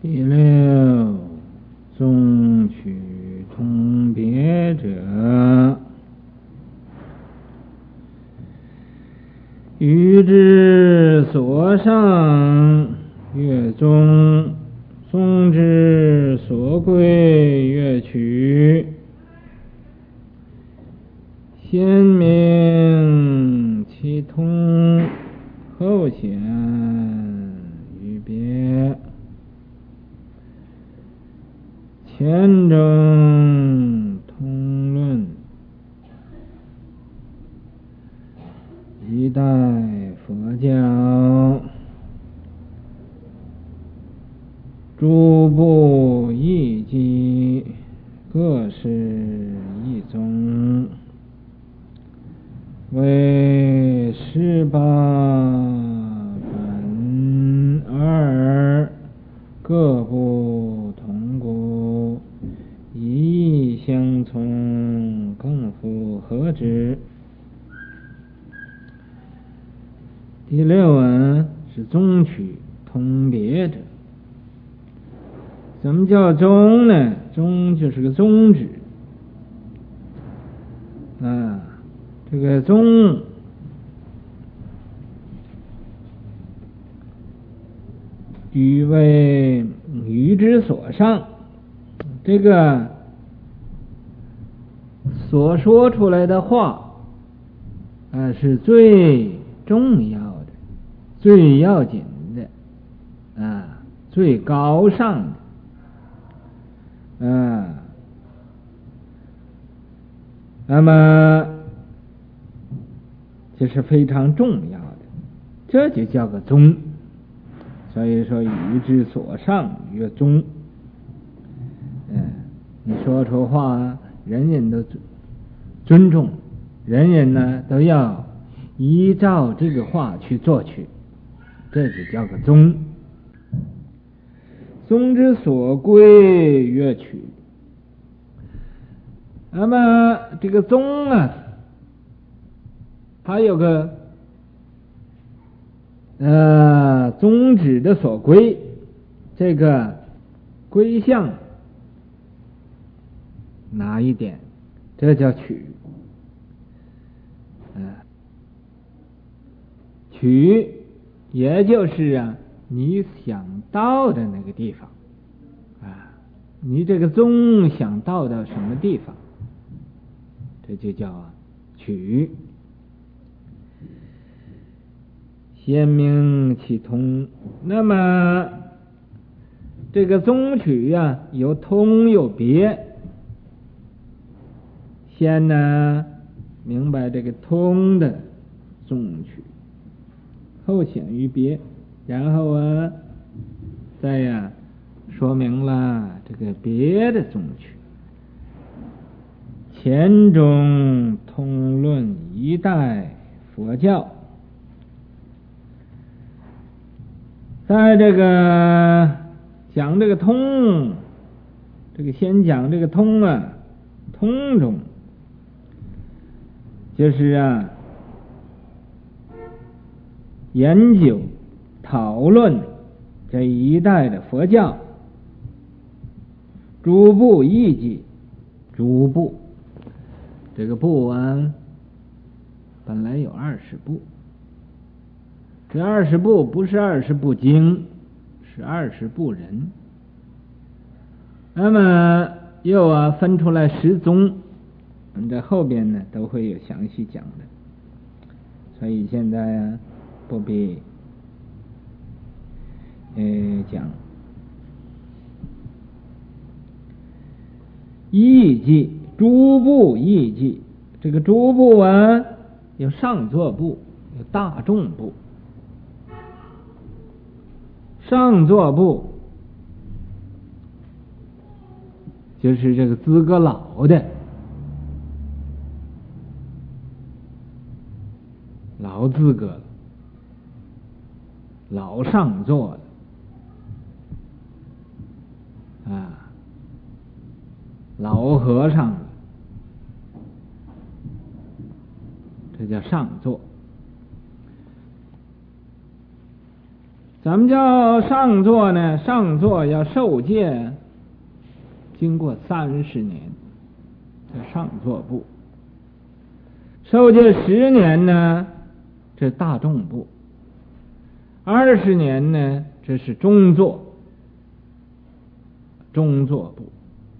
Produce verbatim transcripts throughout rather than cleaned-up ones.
第六，宗取同别者，欲之所上曰宗，宗之所归曰取。先明其通，后显于别。前中通论，一代佛教，诸部义迹，各是一宗，为十八本二，各不同故，一意相从，更复合之。第六文是宗取同别者。什么叫宗呢？宗就是个宗旨啊，这个宗语为语之所上，这个所说出来的话啊是最重要的、最要紧的啊，最高尚的啊。那么这是非常重要的，这就叫个宗。所以说语之所上曰宗。嗯，你说出话，人人都尊重，人人呢都要依照这个话去做去，这就叫个宗。宗之所归曰取。那么这个宗啊，它有个呃宗旨的所归，这个归向哪一点，这叫取。呃、取也就是啊你想到的那个地方啊，你这个宗想到到什么地方，这就叫啊取。先明其通，那么这个宗取啊有通有别。先呢明白这个通的宗取，后显于别，然后啊再呀、啊、说明了这个别的宗取。前中通论一代佛教，在这个讲这个通，这个先讲这个通啊，通中就是啊研究讨论这一代的佛教诸部义迹。诸部这个部啊本来有二十部，这二十部不是二十部经，是二十部人。那么又啊分出来十宗，我们在后边呢都会有详细讲的，所以现在啊不必呃讲。义迹，诸部义迹，这个诸部啊有上座部，有大众部。上座部就是这个资格老的，老资格了，老上座的啊，老和尚了，这叫上座。 咱们叫上座呢？上座要受戒，经过三十年，这上座部；受戒十年呢，这大众部；二十年呢，这是中座，中座部。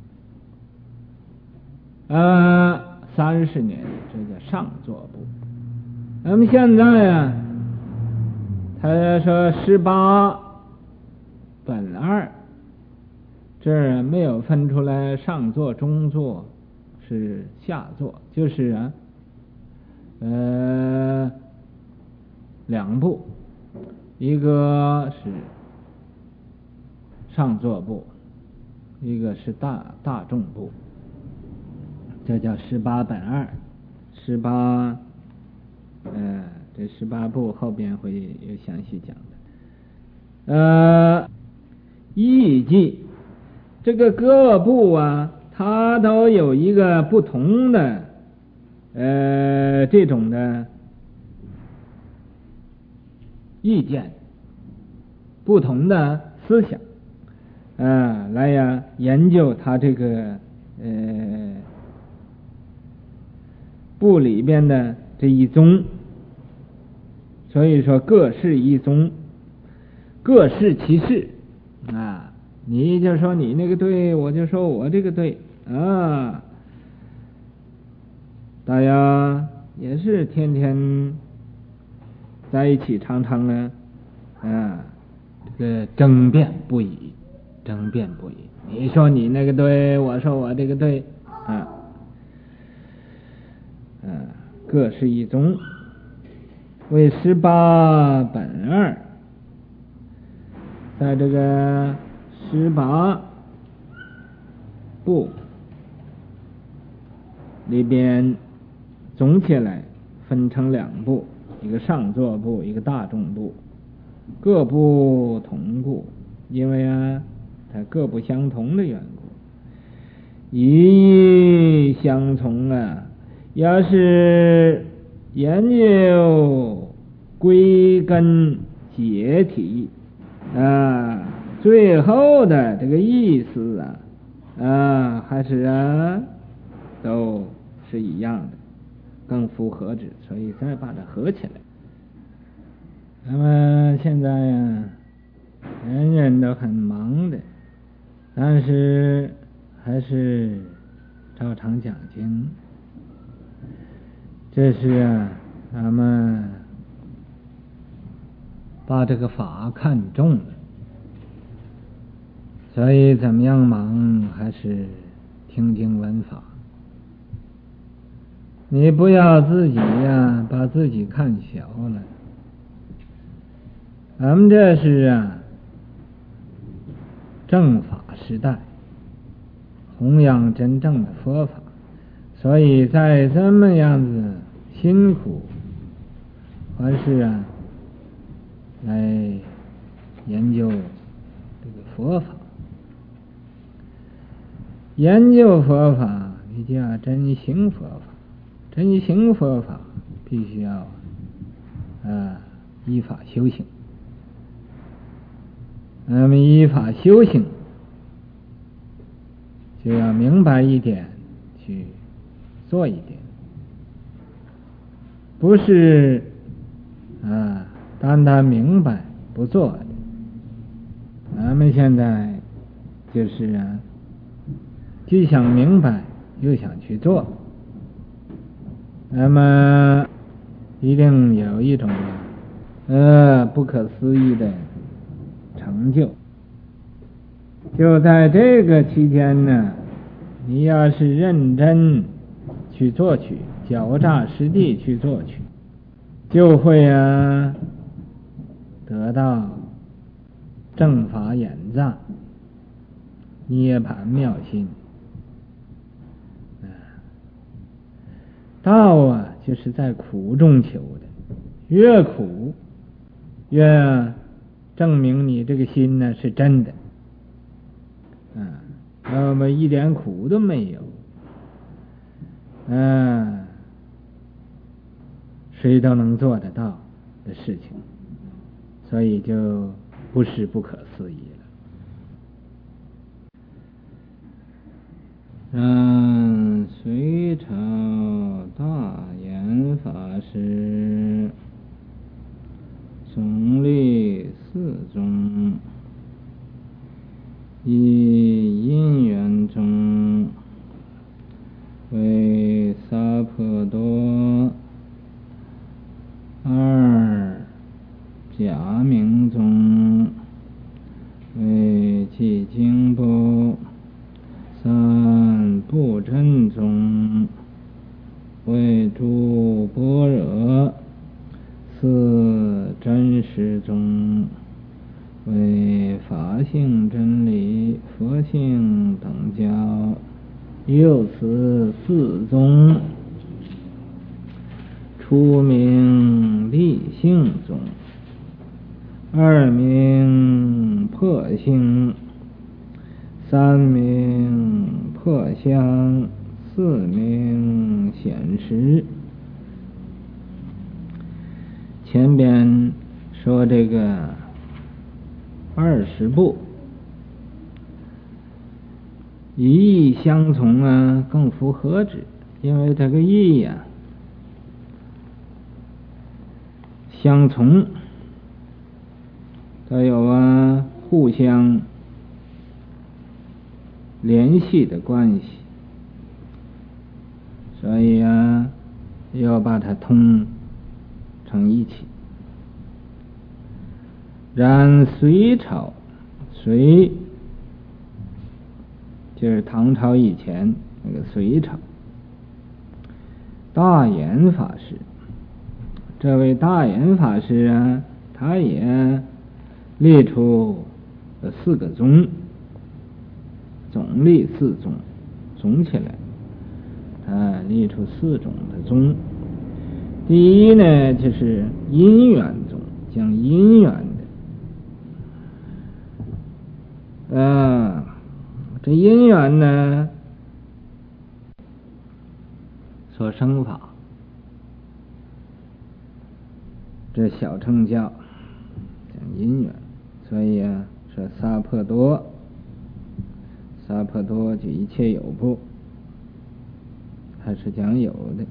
呃，三十年，这叫上座部。那么现在啊，他说十八本二，这儿没有分出来上座、中座是下座，就是啊，呃，两部，一个是上座部，一个是大大众部。这叫十八本二，十八，呃，这十八部后边会有详细讲的。呃，艺伎这个各部啊，它都有一个不同的，呃，这种的意见，不同的思想，啊、呃，来呀研究它这个呃。部里边的这一宗，所以说各是一宗，各是其事啊。你就说你那个对，我就说我这个对啊。大家也是天天在一起，常常呢，啊，这个争辩不已，争辩不已。你说你那个对，我说我这个对啊。啊，各是一宗，为十八本二，在这个十八部里边，总起来分成两部，一个上座部，一个大众部，各不同故，因为啊，它各不相同的缘故，一相从啊。要是研究归根结体啊，最后的这个意思啊啊，还是啊都是一样的，更符合之，所以再把它合起来。那么现在呀，人人都很忙的，但是还是照常讲经。这是啊，咱们把这个法看重了，所以怎么样忙还是听经闻法。你不要自己呀、啊、把自己看小了。咱们这是啊正法时代，弘扬真正的佛法，所以在这么样子辛苦，还是啊来研究这个佛法。研究佛法，你就要真行佛法。真行佛法，必须要啊依法修行。那么依法修行，就要明白一点，去做一点，不是啊单单明白不做的。咱们现在就是啊，既想明白又想去做，那么一定有一种呃不可思议的成就。就在这个期间呢，你要是认真去做去，脚踏实地去做去，就会啊得到正法眼藏，涅槃妙心。道啊就是在苦中求的，越苦越证明你这个心呢是真的。啊，那么一点苦都没有，嗯、啊，谁都能做得到的事情，所以就不是不可思议了。让隋朝大言法师总立四宗，以因缘宗为萨婆多，二假名宗为寂经部，三不真宗为诸般若，四真实宗为法性真理佛性等教。又此四宗初名立性宗，二名破性，三名破相，四名显实。前边说这个二十部以义相从啊，更符合之，因为这个义呀、啊、相从，它有啊互相联系的关系，所以啊要把它通成一起。然隋朝，隋就是唐朝以前那个隋朝，大言法师，这位大言法师啊，他也列出四个宗，总立四宗，总起来他列出四种的宗。第一呢，就是因缘宗，讲因缘的啊，这因缘呢所生法，这小乘教讲因缘，所以啊说萨婆多，萨婆多就一切有部，它是讲有的。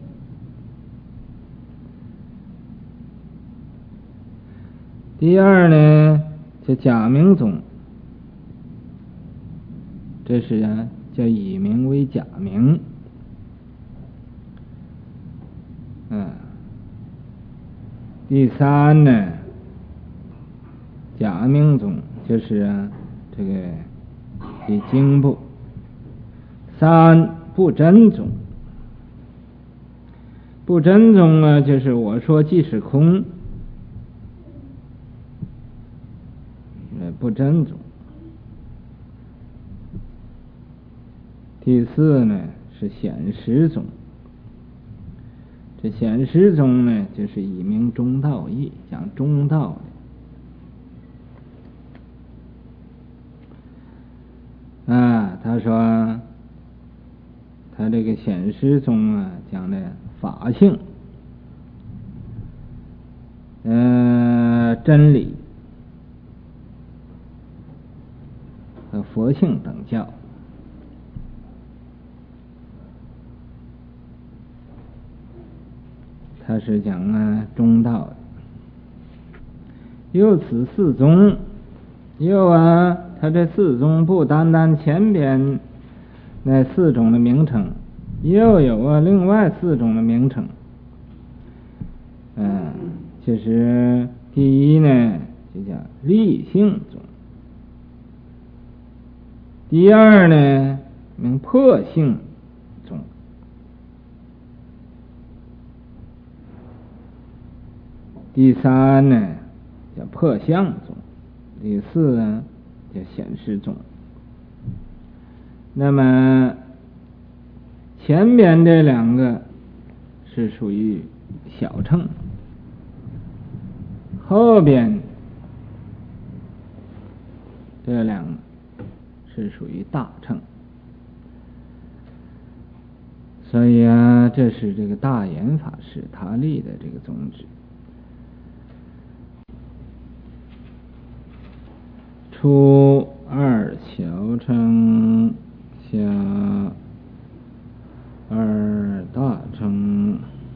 第二呢，就假名宗，这是啊叫以名为假名，嗯。第三呢，假名宗，就是啊这个以经部。三不真宗，不真宗啊，就是我说即是空，不真宗。第四呢是显实宗，这显实宗呢就是以明中道义，讲中道的啊。他说他这个显实宗啊讲的法性，呃真理和佛性等教。他是讲啊中道的。又此四宗，又啊他这四宗不单单前边那四种的名称，又有啊另外四种的名称。嗯，就是第一呢就叫立性宗，第二呢名破性宗，第三呢叫破相宗，第四呢叫显示宗。那么前边这两个是属于小乘，后边这两个是属于大乘。所以啊，这是这个大言法师他立的这个宗旨。 初二小乘，下二大乘，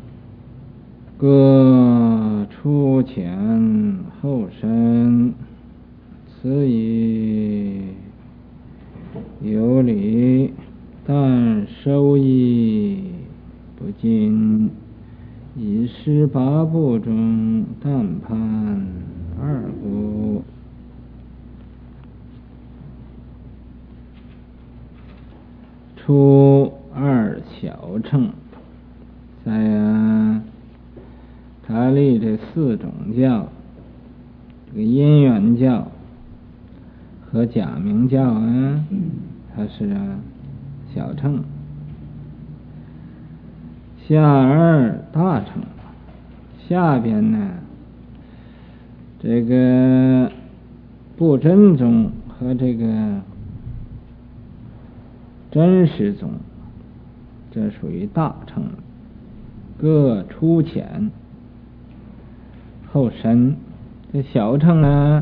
各出前后身，此以有理，但收益不尽。以十八部中但判二部。初二小乘，在啊，他立这四种教，这个因缘教和假名教啊，它是啊小乘。下二大乘，下边呢，这个不真宗和这个真实宗，这属于大乘，各出前后深。这小乘呢，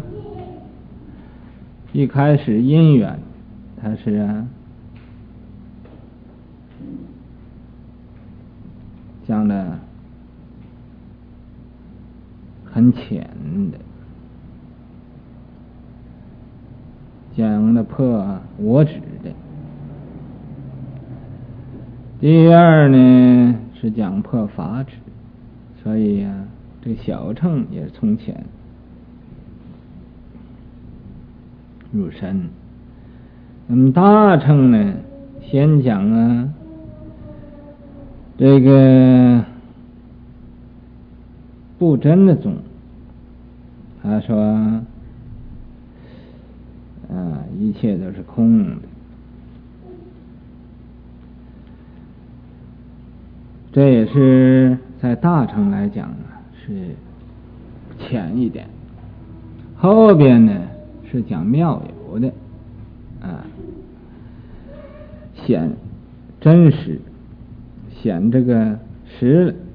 一开始因缘，它是啊讲的很浅的，讲的破我执的。第二呢是讲破法执，所以呀、啊，这个小乘也是从浅入深。那么大乘呢，先讲啊这个不真的宗，他说啊，一切都是空的。这也是在大乘来讲啊，是浅一点。后边呢是讲妙有的啊，显真实，显这个实了，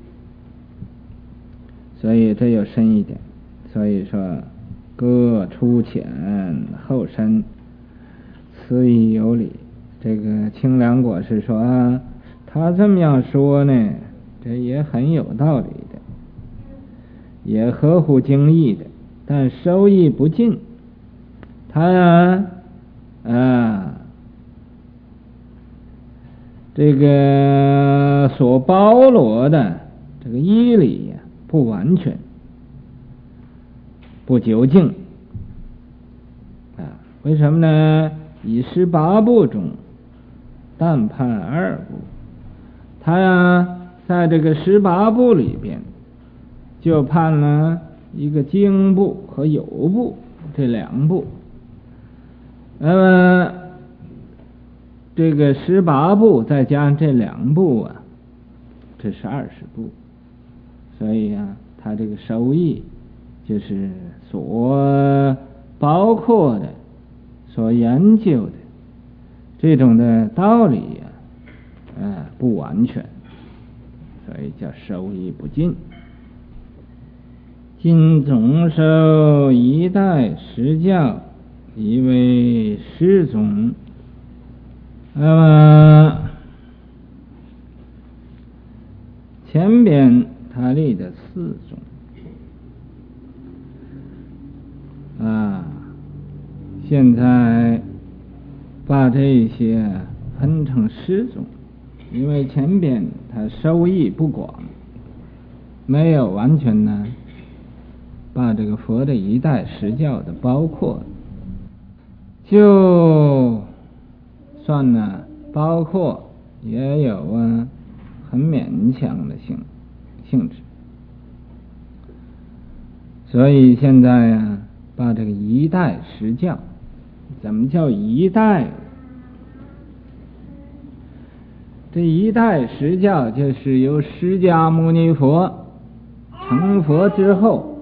所以这又深一点。所以说各出浅后深，此以有理。这个清凉果是说啊，他这么样说呢，这也很有道理的，也合乎经义的，但收益不尽。他呀啊这个所包罗的这个义理呀，不完全，不究竟啊。为什么呢？以十八部中但判二部，他呀在这个十八部里边就判了一个经部和有部这两部。那么这个十八部再加上这两部啊，这是二十部。所以啊，他这个收益就是所包括的、所研究的这种的道理呀、啊，呃，不完全，所以叫收益不尽。今总收一代实教，以为师宗。那么前边他立的四种啊，现在把这些分成十种，因为前边他收益不广，没有完全呢把这个佛的一代实教的包括，就算呢包括也有啊很勉强的性性质。所以现在呀、啊，把这个一代实教，怎么叫一代？这一代实教就是由释迦牟尼佛成佛之后，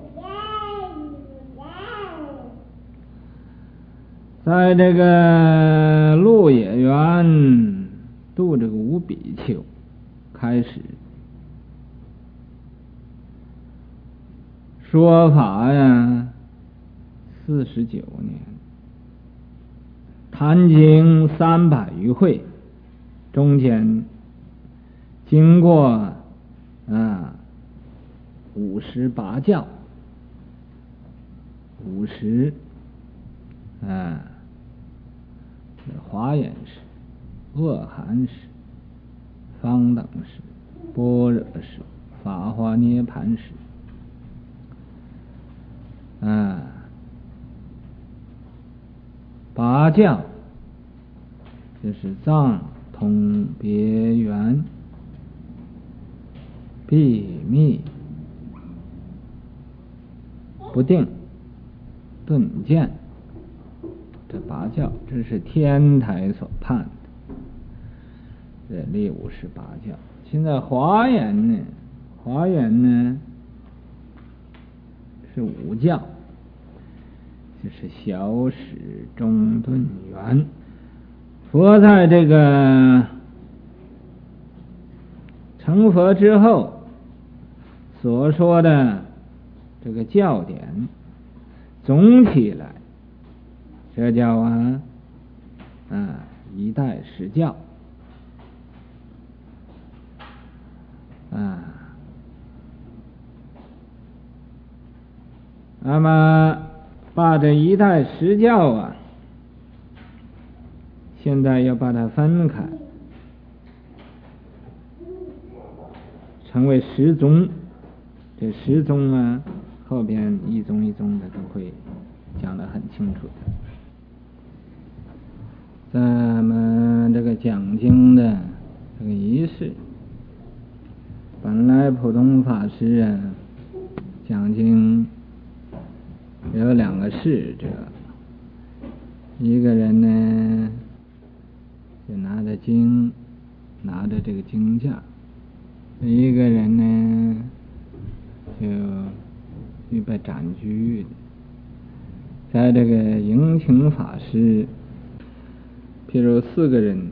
在这个鹿野园度这个五比丘开始说法呀，四十九年， 坛经三百余会，中间经过啊五十八教，五十啊华严师、阿含师、方等师、般若师、法华涅盘师啊，八教就是藏、通、别、圆、秘密、不定、顿渐，这八教，这是天台所判的，这立五十八教。现在华严呢，华严呢是五教，就是小始中顿圆。佛在这个成佛之后所说的这个教典，总起来这叫啊啊一代十教啊。那么把这一代十教啊，现在要把它分开，成为十宗。这十宗啊，后边一宗一宗的都会讲得很清楚的。咱们这个讲经的这个仪式，本来普通法师啊讲经有两个侍者，一个人呢就拿着经，拿着这个经架，一个人呢就预备斩居的。在这个迎请法师，譬如四个人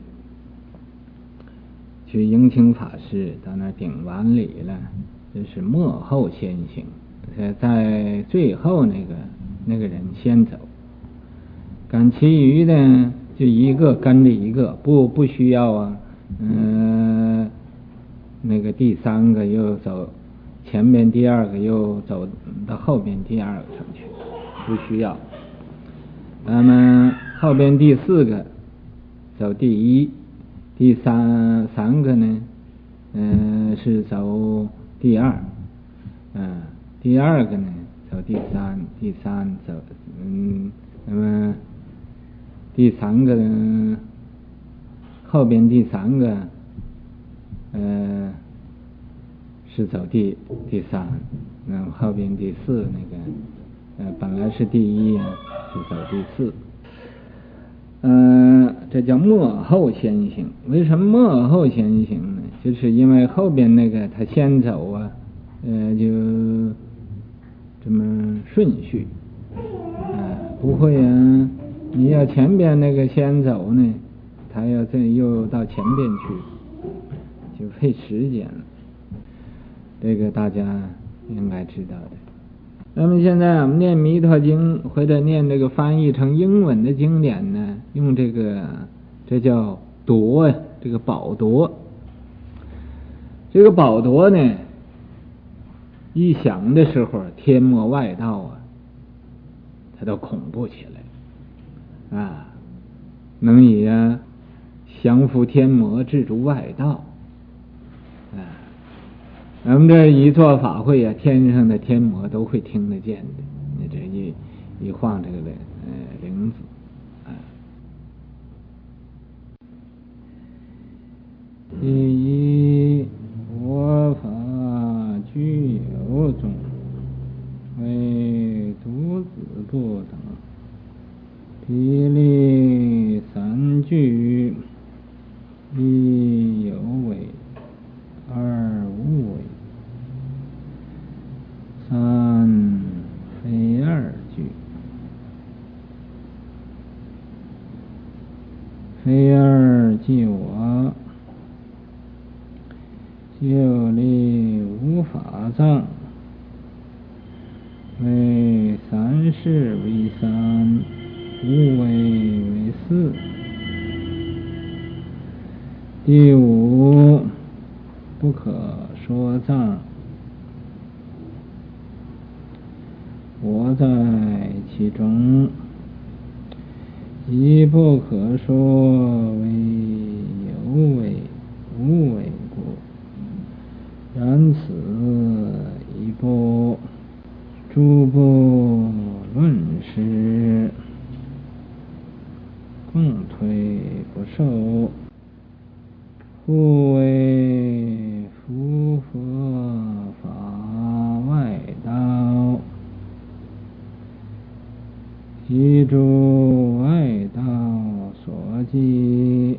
去迎请法师，到那顶完礼了，这是末后先行，在最后那个那个人先走，赶其余的就一个跟着一个，不不需要啊，嗯、呃，那个第三个又走前边，第二个又走到后边第二个上去，不需要。那么后边第四个走第一，第三三个呢，嗯、呃，是走第二，嗯、呃，第二个呢走第三，第三走，嗯，那么第三个呢，后边第三个，呃，是走第第三，那么后边第四那个，呃，本来是第一啊，是走第四。嗯、呃，这叫末后先行。为什么末后先行呢？就是因为后边那个他先走啊，呃，就这么顺序，啊、呃，不会啊。你要前边那个先走呢，他要再又到前边去，就费时间了。这个大家应该知道的。那么现在我们念弥陀经或者念这个翻译成英文的经典呢，用这个这叫铎，这个宝铎。这个宝铎呢，一想的时候天魔外道啊，它都恐怖起来啊，能以啊降服天魔，制住外道啊。咱们这一做法会啊，天上的天魔都会听得见的。你这一一晃这个呃铃子啊，第一佛法具有种，为独子不等，霹雳三句，一有为，二无为，三非二句，非二即我，就立无法藏，为三世为三，无为为四。第五，不可说藏，我在其中，亦不可说为有为无为故，然此一部诸部论师，共推不受，故为符合法外道，依诸外道所记，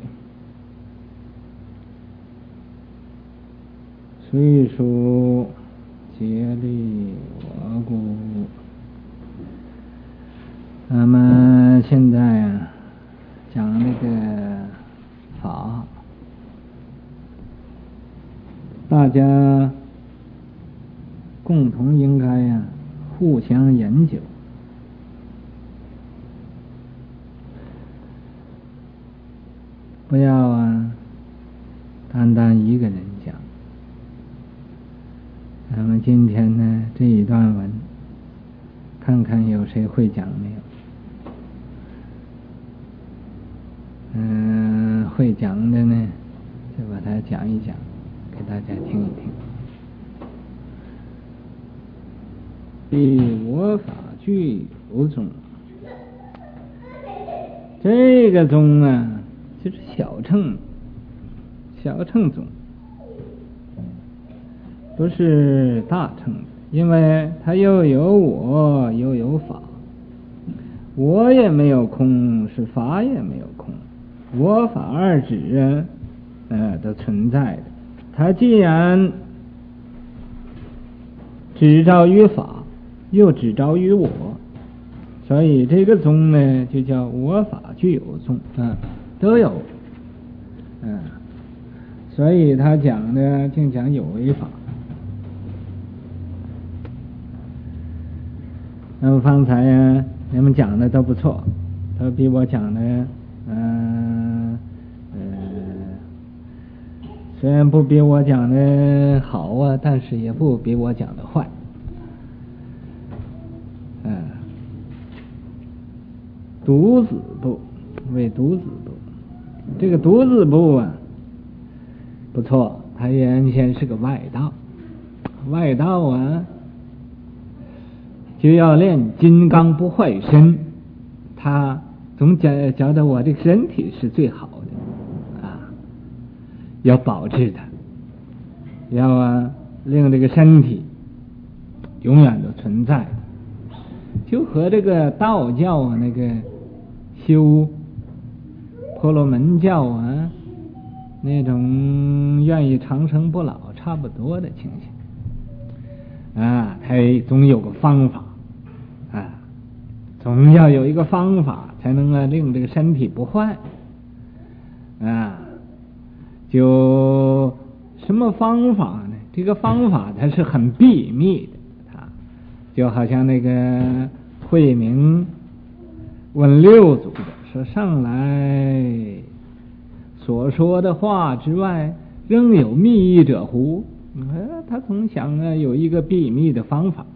虽属皆利我故。那么现在啊，讲那个法，大家共同应该呀、啊、互相研究，不要啊单单一个人讲。那么今天呢这一段文，看看有谁会讲没有？嗯、呃，会讲的呢就把它讲一讲，给大家听一听。以我法具有宗，这个宗啊就是小乘，小乘宗，不是大乘，因为它又有我又有法，我也没有空，是法也没有空，我法二指呃都存在的。它既然只着于法，又只着于我，所以这个宗呢就叫我法具有宗，嗯，都有，嗯，所以他讲的净讲有为法。那么方才呀，你们讲的都不错，都比我讲的，嗯呃，呃，虽然不比我讲的好啊，但是也不比我讲的坏。嗯，独子部为独子部，这个独子部啊不错，它原先是个外道，外道啊就要练金刚不坏身，他总觉觉得我这个身体是最好的啊，要保持它，要啊令这个身体永远都存在，就和这个道教啊那个修婆罗门教啊那种愿意长生不老差不多的情形啊，他总有个方法啊，总要有一个方法才能啊令这个身体不坏啊。就什么方法呢？这个方法它是很秘密的啊，就好像那个慧明问六祖的说，上来所说的话之外，仍有秘意者乎？他总想啊有一个秘密的方法。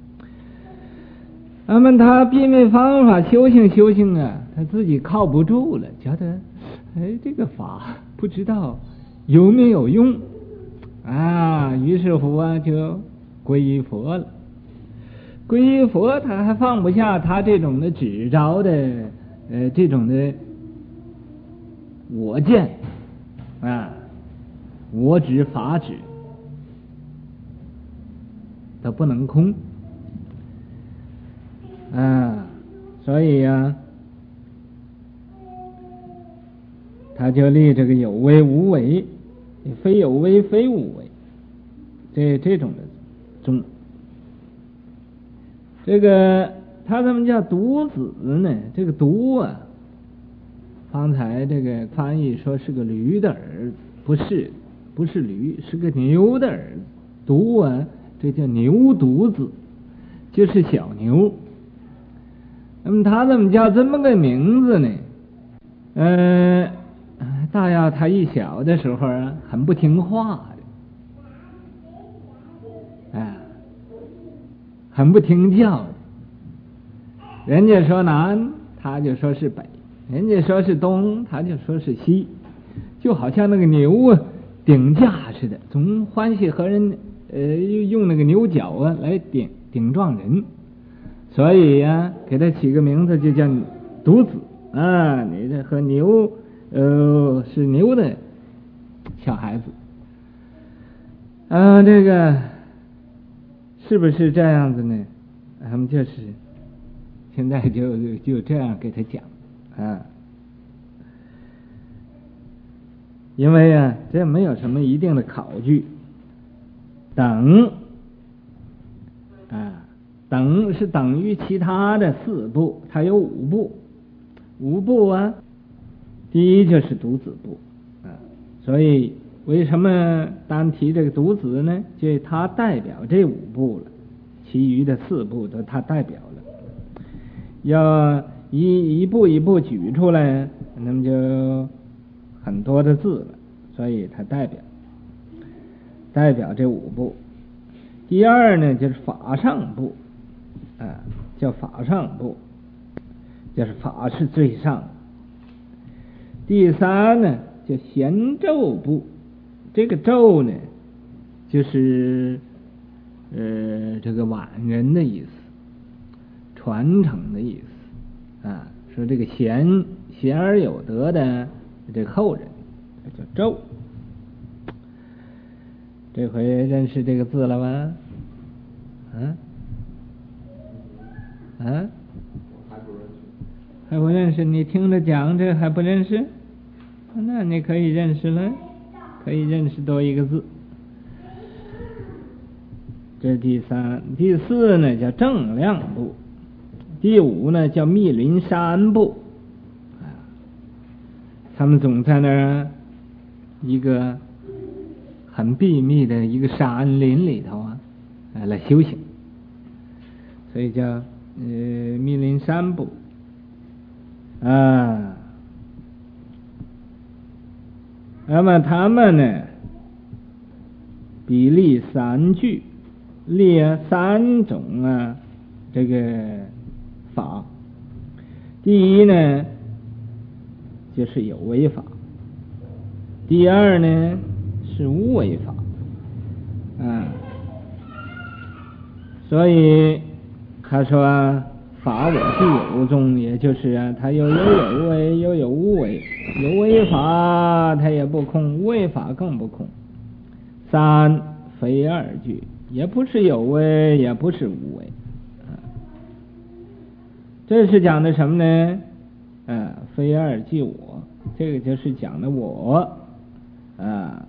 那么他秘密方法修行修行啊，他自己靠不住了，觉得哎这个法不知道有没有用啊，于是乎啊就皈依佛了。皈依佛他还放不下他这种的只着的呃这种的我见啊，我执法执它不能空啊，所以呀、啊，他就立这个有为无为，非有为非无为，这这种的宗。这个他怎么叫独子呢？这个独啊，方才这个翻译说是个驴的儿子，不是，不是驴，是个牛的儿子。独啊，这叫牛犊子，就是小牛。那么他怎么叫这么个名字呢？ 呃，大要他一小的时候啊，很不听话的，啊，很不听教的。人家说南，他就说是北；人家说是东，他就说是西。就好像那个牛啊，顶架似的，总欢喜和人呃用那个牛角啊来顶顶撞人。所以呀、啊，给他起个名字就叫犊子啊！你这和牛呃是牛的小孩子啊，这个是不是这样子呢？他们就是现在就就这样给他讲啊，因为啊，这没有什么一定的考据。等啊。等是等于其他的四部，它有五部，五部啊，第一就是独子部啊，所以为什么单提这个独子呢？就它代表这五部了，其余的四部都它代表了。要一一步一步举出来，那么就很多的字了，所以它代表代表这五部。第二呢，就是法上部。啊，叫法上部，就是法是最上。第三呢，叫贤咒部，这个咒呢，就是呃这个晚人的意思，传承的意思啊。说这个贤贤而有德的这个后人，这叫咒。这回认识这个字了吗？嗯、啊。啊，还不认识？你听着讲这还不认识？那你可以认识了，可以认识多一个字。这是第三。第四呢叫正量部，第五呢叫密林山部。他们总在那儿一个很秘密的一个山林里头啊，来修行，所以叫呃，密林山部啊，那么他们呢，比例三句，列三种啊，这个法。第一呢，就是有为法；第二呢，是无为法啊。所以他说、啊、法我是有中，也就是啊，他又有有为又有无为，有为法他也不空，无为法更不空。三非二句，也不是有为也不是无为、啊、这是讲的什么呢？啊，非二即我，这个就是讲的我啊。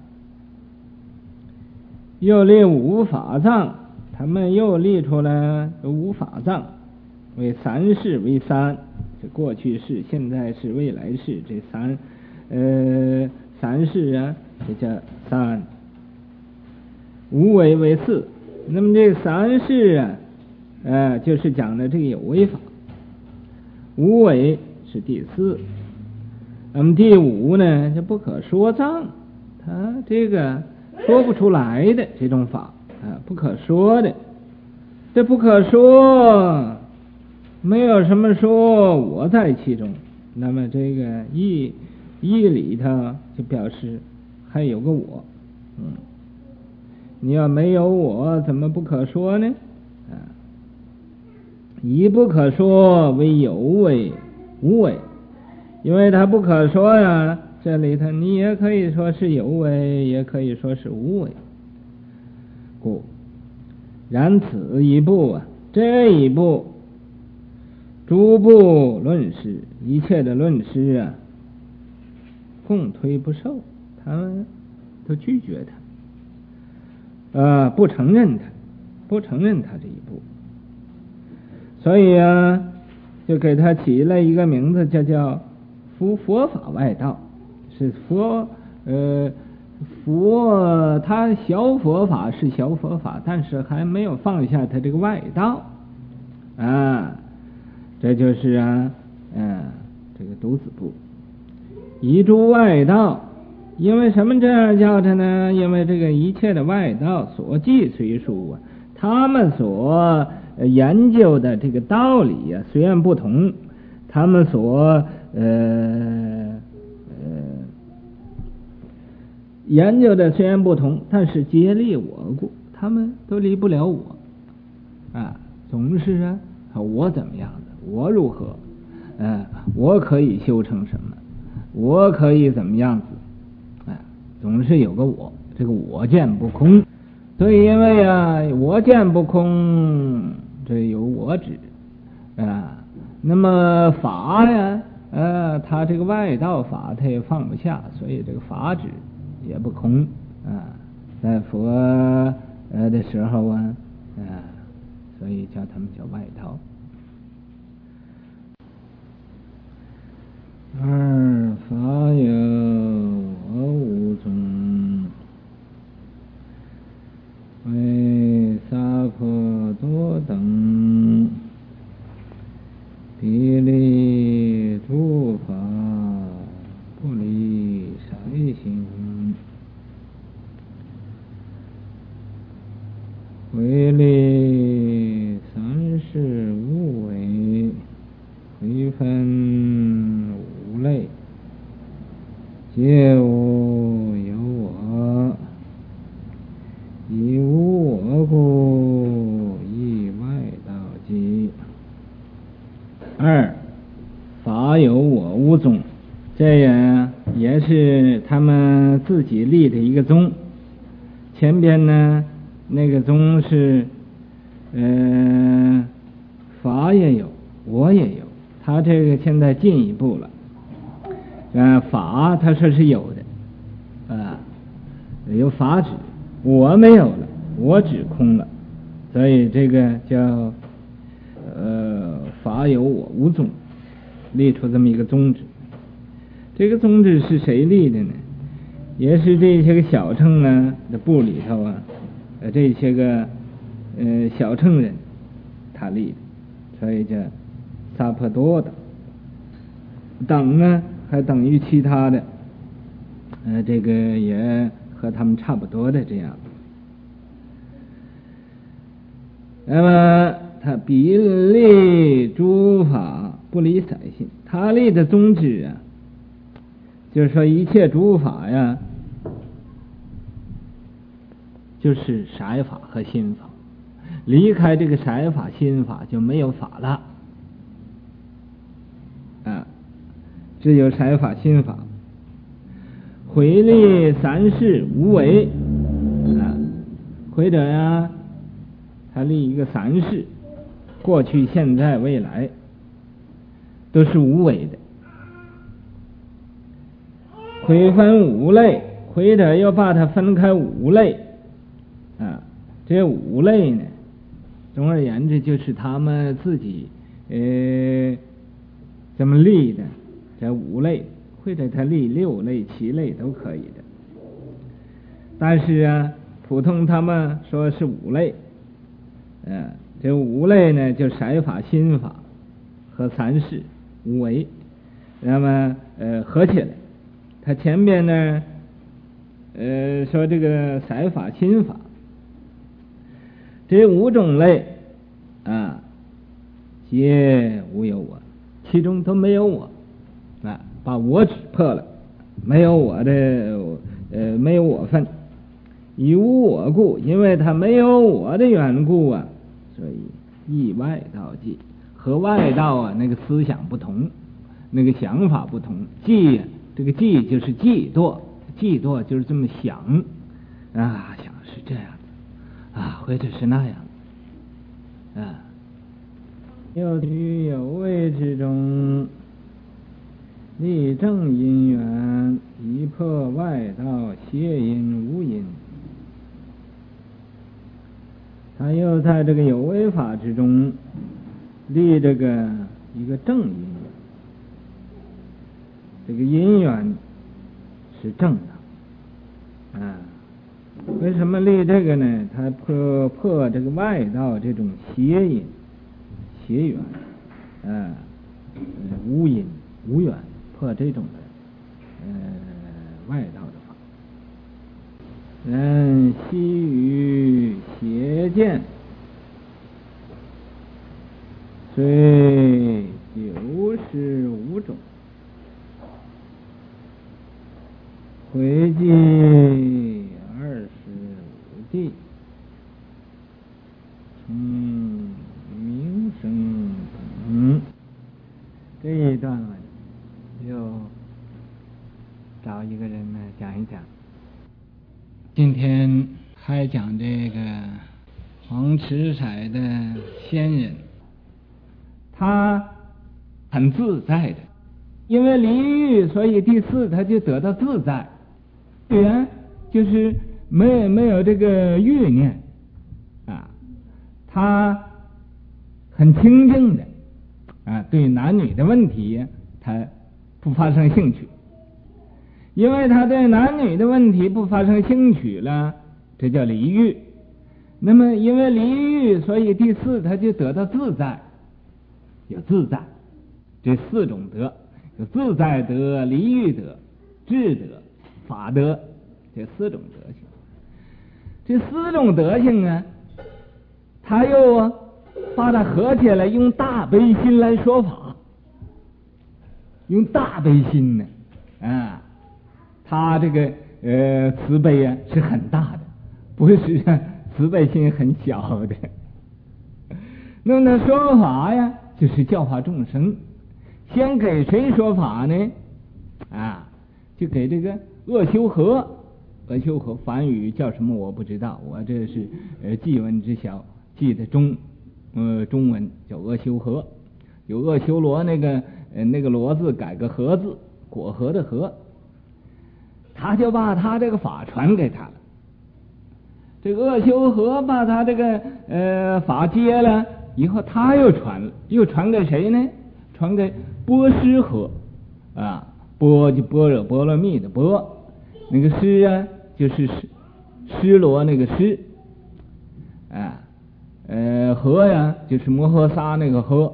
又立五法藏，他们又立出了五法藏，为三世为三，这过去式、现在式、未来式，这三呃三世啊，这叫三。无为为四，那么这三世啊，呃，就是讲的这个有为法，无为是第四。那么第五呢，就不可说藏，他这个说不出来的这种法啊，不可说的。这不可说，没有什么说我在其中，那么这个义义里头就表示还有个我，嗯，你要没有我，怎么不可说呢？啊，以不可说为有为无为，因为它不可说呀，这里头你也可以说是有为，也可以说是无为。故然此一部啊，这一部诸部论师，一切的论师啊，共推不受，他们都拒绝他，呃，不承认他，不承认他这一部，所以啊，就给他起了一个名字，叫叫佛佛法外道，是佛呃。佛他小佛法是小佛法，但是还没有放下他这个外道啊，这就是啊，嗯、啊，这个独子部。 以诸外道。因为什么这样叫他呢？因为这个一切的外道所记随书啊，他们所研究的这个道理啊，虽然不同，他们所呃呃研究的虽然不同，但是皆离我故，他们都离不了我啊，总是啊，我怎么样的，我如何，呃，我可以修成什么，我可以怎么样子。总是有个我，这个我见不空，所以因为啊，我见不空，这有我执啊。那么法呀，呃，他这个外道法他也放不下，所以这个法执也不空啊。在佛呃的时候啊，啊，所以叫他们叫外道。二法有我无宗，为萨婆多等，彼离诸法，不离筛行，为离三世无为，回分无类，皆无有我，以无我故，以外道即。二法有我无宗，这样也是他们自己立的一个宗。前边呢，那个宗是，呃，法也有，我也有。他这个现在进一步了，呃，法他说是有的，啊，有法指，我没有了，我指空了，所以这个叫呃法有我无宗，立出这么一个宗旨。这个宗旨是谁立的呢？也是这些个小乘啊的部里头啊，呃这些个呃小乘人他立的，所以叫萨婆多的等呢，还等于其他的，呃，这个也和他们差不多的这样。那么他彼立诸法不离散性，他立的宗旨啊，就是说一切诸法呀，就是色法和心法，离开这个色法心法就没有法了。啊，只有色法心法，回立三世无为啊，回者呀，他立一个三世，过去、现在、未来都是无为的。回分五类，回者又把它分开五类啊，这五类呢，总而言之就是他们自己呃。这么立的这五类，或者他立六类、七类都可以的。但是啊，普通他们说是五类，呃，这五类呢，就色法、心法和三世无为。那么呃合起来，他前边呢，呃说这个色法、心法这五种类啊，皆无有我。其中都没有我啊，把我指破了，没有我的呃，没有我分，以无我故，因为他没有我的缘故啊，所以意外道即和外道啊那个思想不同，那个想法不同。嫉这个嫉就是嫉妒，嫉妒就是这么想啊，想是这样的啊，或者是那样的啊。又居有为之中，立正因缘，以破外道邪因无因。他又在这个有为法之中立这个一个正因缘，这个因缘是正的啊。为什么立这个呢？他破破这个外道这种邪因。邪缘，啊，无因无缘，破这种的， 呃外道的法。人悉于邪见，虽九十五种，回记二十五地，从名声等。这一段文又找一个人呢讲一讲。今天还讲这个黄池色的仙人，他很自在的，因为离欲，所以第四他就得到自在。缘就是没有没有这个欲念啊，他很清净的啊，对男女的问题他不发生兴趣。因为他对男女的问题不发生兴趣了，这叫离欲。那么因为离欲，所以第四他就得到自在，有自在，这四种德，有自在德、离欲德、智德、法德，这四种德行。这四种德行啊，他又啊把它合起来，用大悲心来说法，用大悲心呢啊。他这个呃慈悲啊是很大的，不是慈悲心很小的。那么呢说法呀，就是教化众生。先给谁说法呢？啊，就给这个阿修和。阿修和梵语叫什么我不知道，我这是呃记文之小，记的中呃中文叫阿修和，有阿修罗那个呃那个罗字改个和字，果核的核。他就把他这个法传给他了，这个阿修和把他这个呃法接了以后，他又传了，又传给谁呢？传给波斯和啊，波就般若波罗蜜的波，那个施啊就是施施罗那个施啊，呃和呀就是摩诃萨那个和，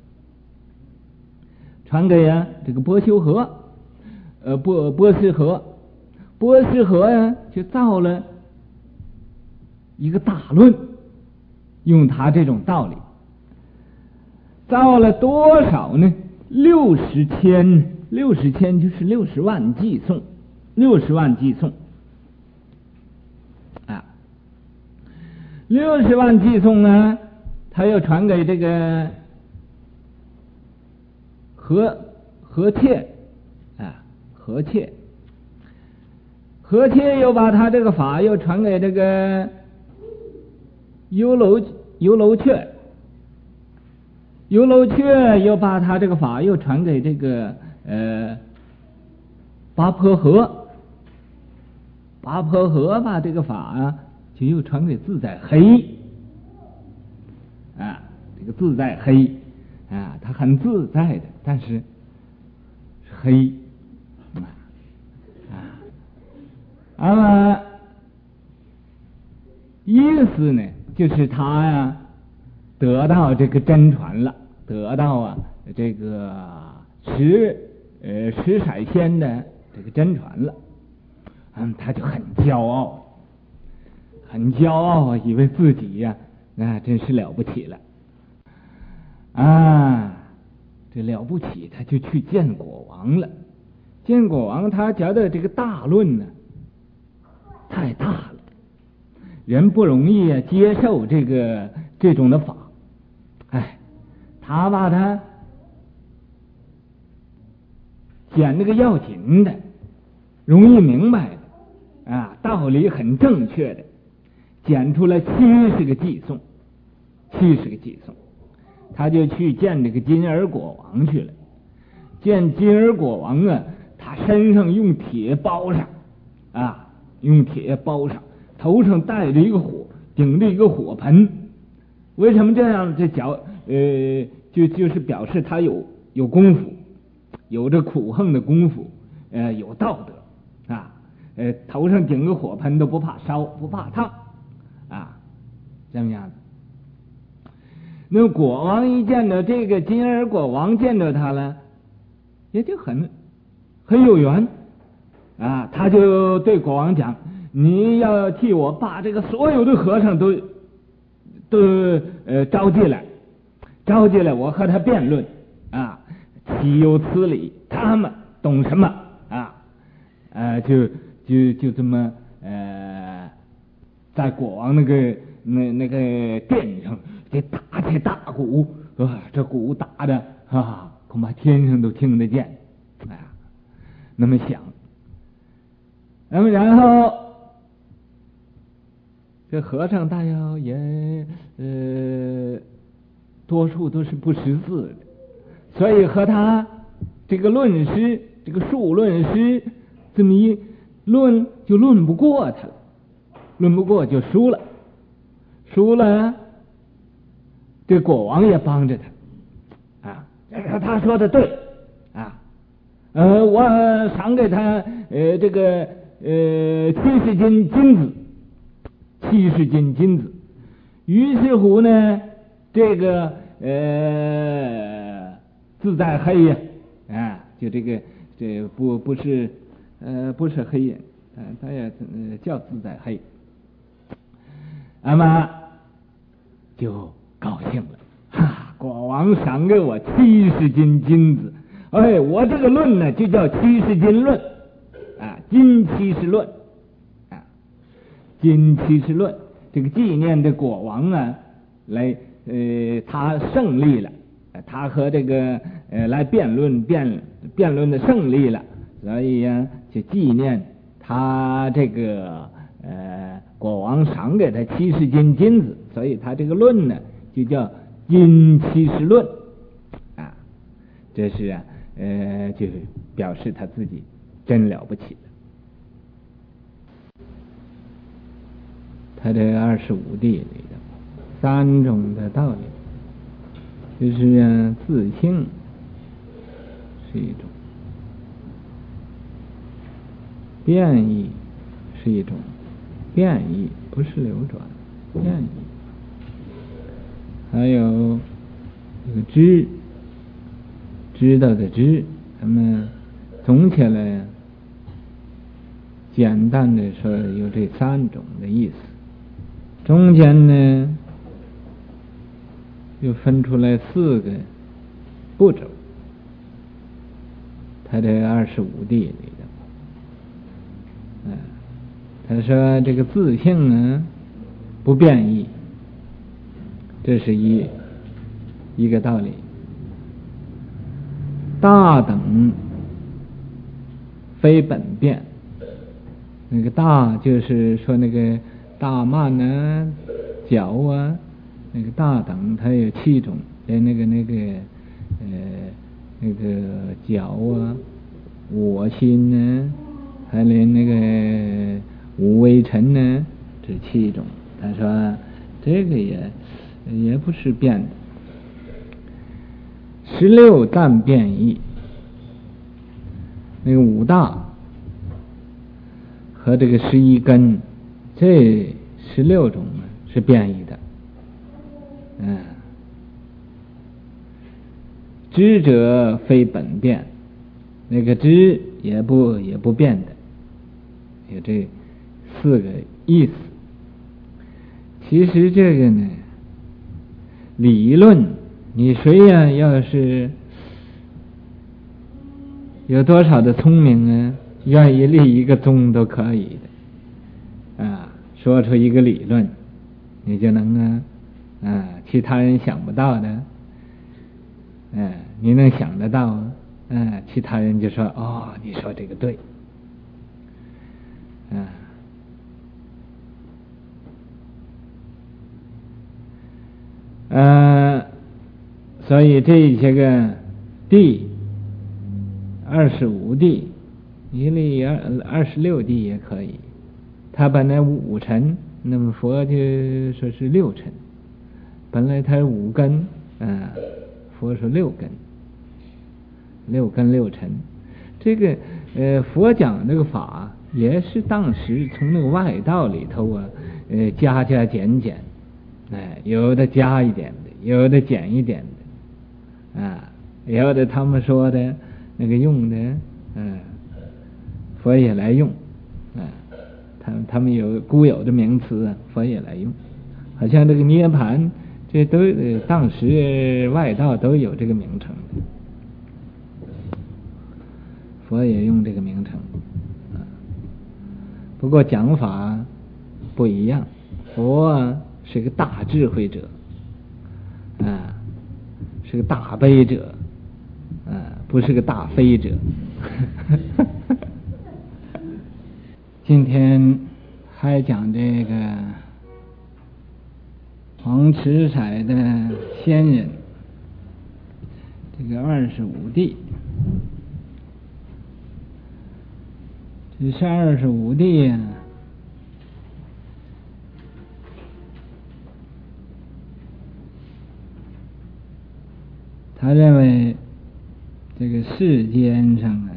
传给呀这个波修和，呃波波斯和。波斯和呀，就造了一个大论，用他这种道理，造了多少呢？六十千，六十千就是六十万计颂，六十万计颂啊，六十万计颂呢，他又传给这个和和切啊，和切。和切又把他这个法又传给这个优楼优楼阙，优楼阙又把他这个法又传给这个呃八婆和，八婆和把这个法啊就又传给自在黑啊，这个自在黑啊，他很自在的，但是是黑。那么意思呢，就是他呀得到这个真传了，得到啊这个十呃十色仙的这个真传了，嗯，他就很骄傲，很骄傲，以为自己呀那、啊、真是了不起了啊，这了不起，他就去见国王了。见国王，他觉得这个大论呢太大了，人不容易啊接受这个这种的法，哎，他把它捡那个要紧的，容易明白的啊，道理很正确的，捡出来七十个偈颂，七十个偈颂，他就去见这个金耳国王去了。见金耳国王啊，他身上用铁包上啊。用铁包上，头上带着一个火，顶着一个火盆。为什么这样？这脚呃，就就是表示他有有功夫，有着苦横的功夫，呃，有道德啊。呃，头上顶个火盆都不怕烧，不怕烫啊，这么样子。那国王一见到这个金耳国王见到他了，也就很很有缘， 啊，他就对国王讲，你要替我把这个所有的和尚都都呃召集来，召集来，我和他辩论啊，岂有此理？他们懂什么啊？呃，就就就这么呃，在国王那个那那个殿上，这打起大鼓啊，这鼓打的啊，恐怕天上都听得见，哎呀，那么响。那么然后，这和尚大妖也呃，多数都是不识字的，所以和他这个论诗，这个数论诗，这么一论就论不过他了，论不过就输了，输了，这国王也帮着他，啊，这个他说的对，啊，呃，我赏给他呃这个。呃，七十斤金子，七十斤金子。于是乎呢，这个呃自在黑呀，啊，就这个这不不是呃不是黑人，呃，他也呃叫自在黑。那么就高兴了，哈，国王赏给我七十斤金子，哎，我这个论呢就叫七十斤论。啊，金七十论，啊，金七十论，这个纪念的国王啊，来呃，他胜利了，他和这个呃来辩论辩辩论的胜利了，所以呀、啊，就纪念他这个呃国王赏给他七十斤金子，所以他这个论呢就叫金七十论，啊，这是啊呃，就表示他自己。真了不起了！他这二十五地里的三种的道理，就是啊，自性是一种，变异是一种，变异不是流转，变异，还有这个知，知道的知，咱们总起来。简单的说，有这三种的意思，中间呢又分出来四个步骤，他这二十五地里的，啊，他说这个自性呢不变异，这是一一个道理，大等非本变。那个大就是说那个大慢啊、角啊，那个大等它有七种，连那个那个呃那个角啊、我心呢，还连那个五微尘呢，这七种。他说这个也也不是变的，十六淡变异，那个五大。和这个十一根，这十六种呢是变异的，嗯，知者非本变，那个知也不也不变的，有这四个意思。其实这个呢，理论你谁呀、啊？要是有多少的聪明啊？愿意立一个宗都可以的，啊，说出一个理论，你就能啊，啊，其他人想不到的，嗯、啊，你能想得到，嗯、啊，其他人就说哦，你说这个对，啊，呃，所以这些个地，二十五地。一立二二十六地也可以，他本来五尘，那么佛就说是六尘，本来他是五根，啊，佛说六根，六根六尘，这个呃佛讲这个法也是当时从那个外道里头啊，呃加加减减，哎，有的加一点的，有的减一点的，啊，有的他们说的那个用的，嗯、啊。 佛也来用，啊，他们他们有固有的名词，佛也来用，好像这个涅盘，这都当时外道都有这个名称，佛也用这个名称，啊，不过讲法不一样，佛是个大智慧者，啊，是个大悲者，啊，不是个大非者。今天还讲这个黄池色的仙人，这个二十五帝。这是二十五帝啊，他认为这个世间上啊，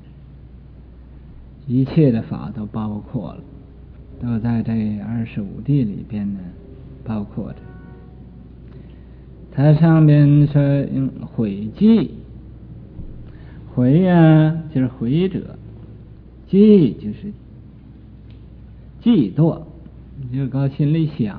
一切的法都包括了，都在这二十五帝里边呢，包括着。它上面说用毁记，毁呀就是毁者，记就是嫉妒，就搞心里想，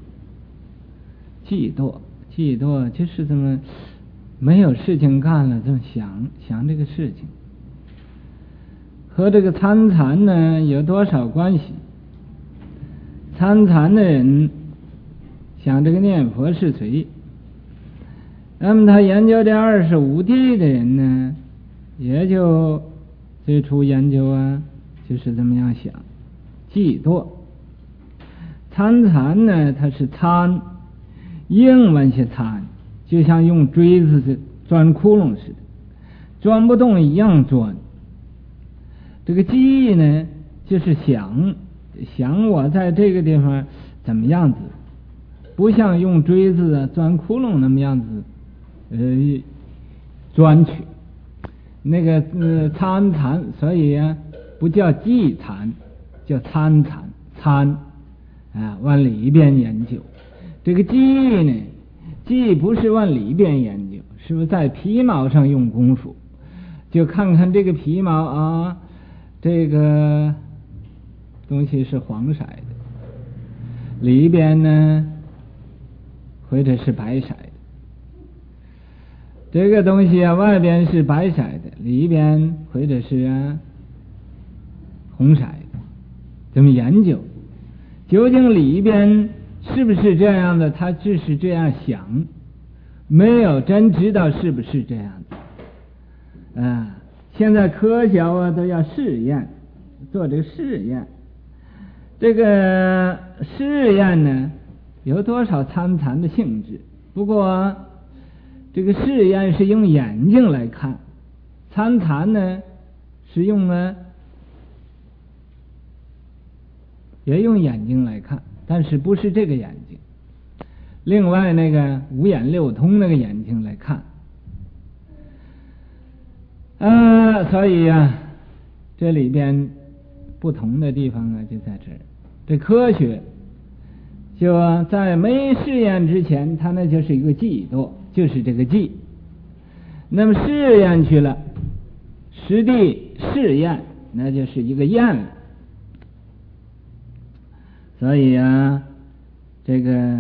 嫉妒，嫉妒就是这么没有事情干了，这么想想这个事情。和这个参禅呢有多少关系？参禅的人想这个念佛是谁，那么他研究这二十五帝的人呢，也就最初研究啊，就是这么样想，嫉妒。参禅呢，它是参，英文是参，就像用锥子是钻窟窿似的，钻不动一样钻。这个记忆呢，就是想想我在这个地方怎么样子，不像用锥子啊钻窟窿那么样子，呃，钻去。那个呃参禅，所以啊不叫记禅，叫参禅，参啊往里边研究。这个记忆呢，记忆不是往里边研究，是不是在皮毛上用功夫？就看看这个皮毛啊。这个东西是黄色的，里边呢或者是白色的。这个东西啊，外边是白色的，里边或者是啊红色的。怎么研究？究竟里边是不是这样的？他只是这样想，没有真知道是不是这样的啊。现在科学啊都要试验，做这个试验。这个试验呢，有多少参禅的性质？不过这个试验是用眼睛来看，参禅呢是用呢也用眼睛来看，但是不是这个眼睛，另外那个五眼六通那个眼睛来看。啊，所以啊，这里边不同的地方啊，就在这儿。这科学就在没试验之前，它那就是一个嫉妒，就是这个记。那么试验去了，实地试验，那就是一个验了。所以啊，这个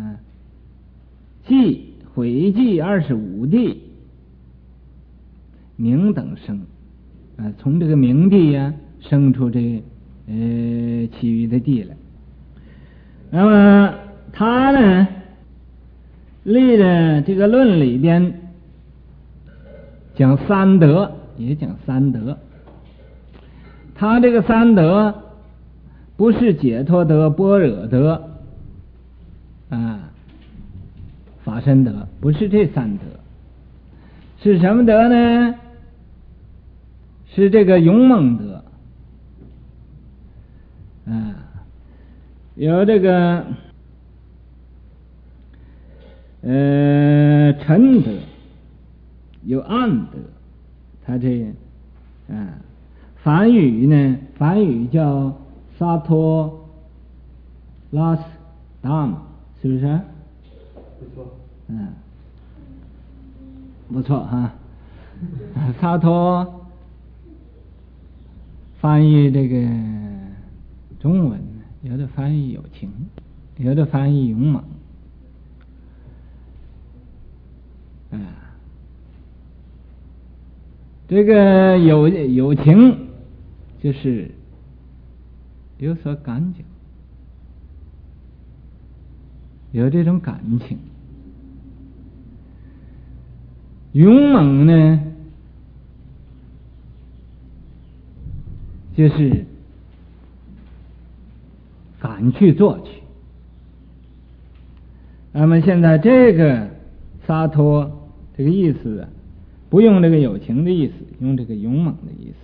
记毁记二十五帝。明等生啊，从这个明地呀、啊、生出这呃其余的地来。那么他呢立的这个论里边讲三德，也讲三德。他这个三德不是解脱德、般若德啊、法身德，不是这三德，是什么德呢？是这个勇猛德啊，有这个呃沉德，有暗德。他这啊梵语呢，梵语叫萨托拉斯达姆，是不是？ 不错。 嗯，不错哈。萨托翻译这个中文，有的翻译有情，有的翻译勇猛。啊，这个有有情就是有所感觉，有这种感情。勇猛呢，就是敢去做去。那么现在这个洒脱这个意思啊，不用这个有情的意思，用这个勇猛的意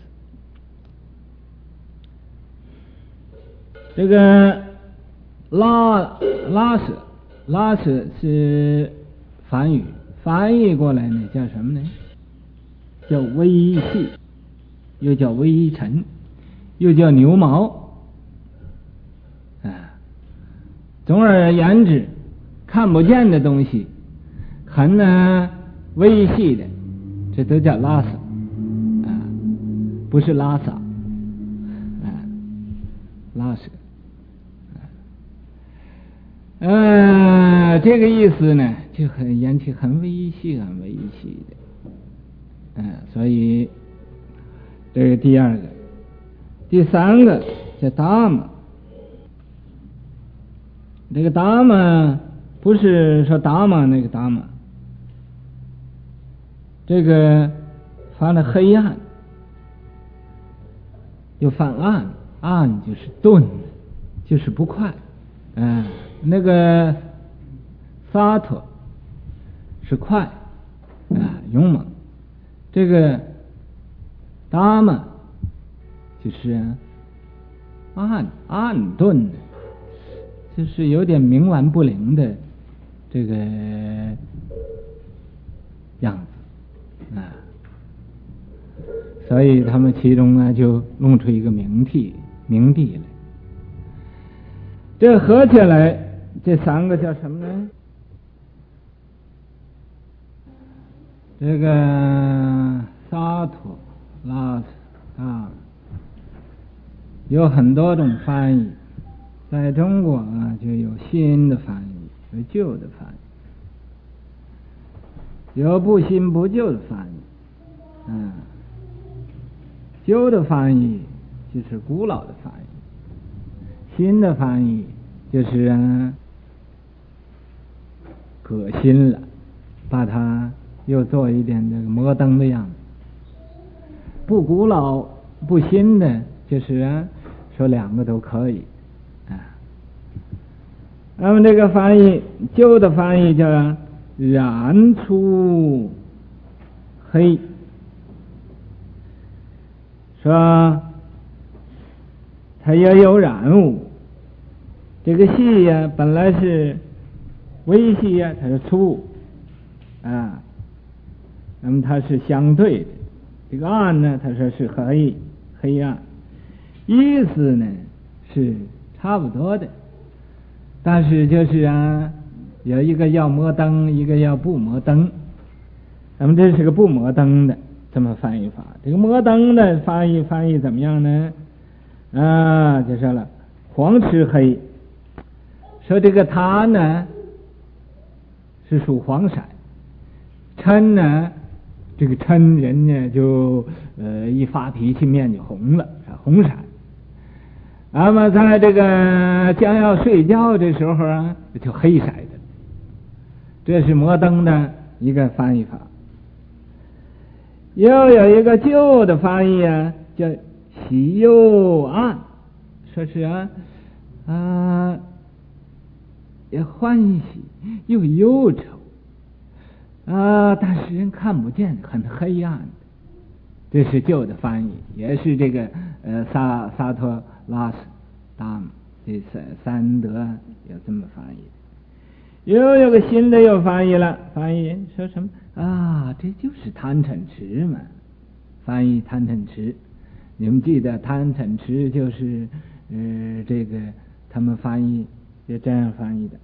思。这个拉拉舍拉舍是梵语，翻译过来呢叫什么呢？叫微细，又叫微尘，又叫牛毛啊。总而言之，看不见的东西，很呢微细的，这都叫拉萨啊，不是拉萨啊，拉舍。呃，这个意思呢，就很言体很微细、很微细的，嗯、呃，所以这个第二个，第三个叫达玛。这个达玛不是说达玛那个达玛，这个翻了黑暗，又翻暗，暗就是钝，就是不快，嗯、呃。那个洒脱是快啊，勇猛。这个达玛就是暗暗钝的，就是有点冥顽不灵的这个样子啊。所以他们其中呢就弄出一个名地名地来。这合起来这三个叫什么呢？这个洒脱、拉萨啊，有很多种翻译。在中国啊，就有新的翻译，有旧的翻译，有不新不旧的翻译。嗯，旧的翻译就是古老的翻译，新的翻译就是啊革新了，把它又做一点这个摩登的样子。不古老不新的，就是啊说两个都可以啊。那么这个翻译，旧的翻译叫染出黑，说它也有染物。这个细呀、啊，本来是微细呀、啊，它是粗啊，那么它是相对的。这个暗呢，它说是黑黑暗，意思呢是差不多的，但是就是啊，有一个要摩登，一个要不摩登。那么这是个不摩登的这么翻译法。这个摩登的翻译翻译怎么样呢？啊，就说了黄赤黑。说这个他呢是属黄色，嗔呢这个嗔人呢就呃一发脾气面就红了，红色。那么在这个将要睡觉的时候啊，就黑色的。这是摩登的一个翻译法。又有一个旧的翻译啊，叫喜忧暗，说是啊啊。也欢喜又忧愁啊，但是人看不见，很黑暗的。这是旧的翻译，也是这个呃萨萨托拉斯达姆这三三德有这么翻译。又有个新的又翻译了，翻译说什么啊？这就是贪嗔痴嘛，翻译贪嗔痴。你们记得贪嗔痴就是呃这个他们翻译就这样翻译的。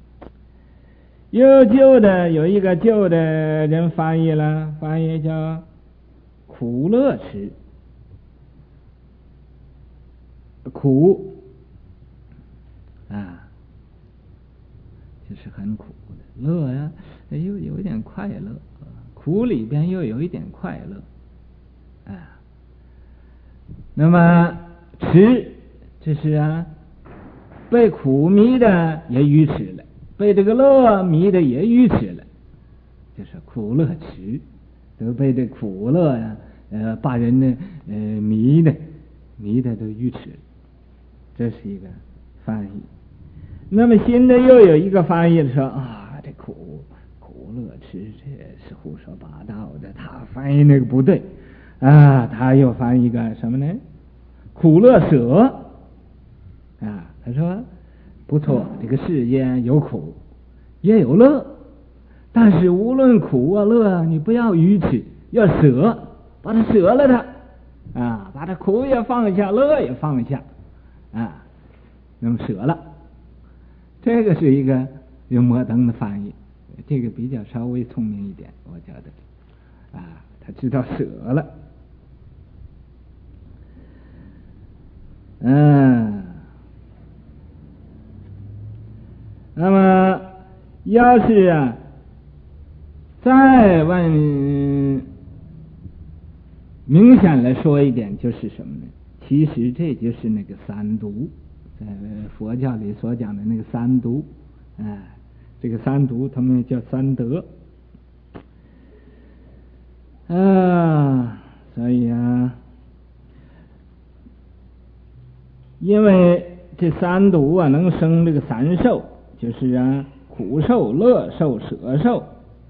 又旧的有一个旧的人翻译了，翻译叫苦乐痴苦啊，就是很苦的。乐呀，又有一点快乐，苦里边又有一点快乐啊。那么痴，这是啊，被苦迷的也愚痴了，被这个乐迷的也愚痴了，就是苦乐痴，都被这苦乐呀、啊，呃，把人呢，呃，迷的，迷的都愚痴了。这是一个翻译。那么新的又有一个翻译说啊，这苦苦乐痴这是胡说八道的，他翻译那个不对啊，他又翻译一个什么呢？苦乐舍啊，他说不错，这个世间有苦也有乐，但是无论苦啊乐啊，你不要愚痴，要舍，把它舍了它啊，把它苦也放下，乐也放下啊，那么舍了。这个是一个用摩登的翻译，这个比较稍微聪明一点，我觉得啊，他知道舍了。嗯，那么要是啊，再问明显来说一点，就是什么呢？其实这就是那个三毒，在佛教里所讲的那个三毒，哎，这个三毒他们叫三德啊，所以啊，因为这三毒啊能生这个三受，就是啊苦受、乐受、舍受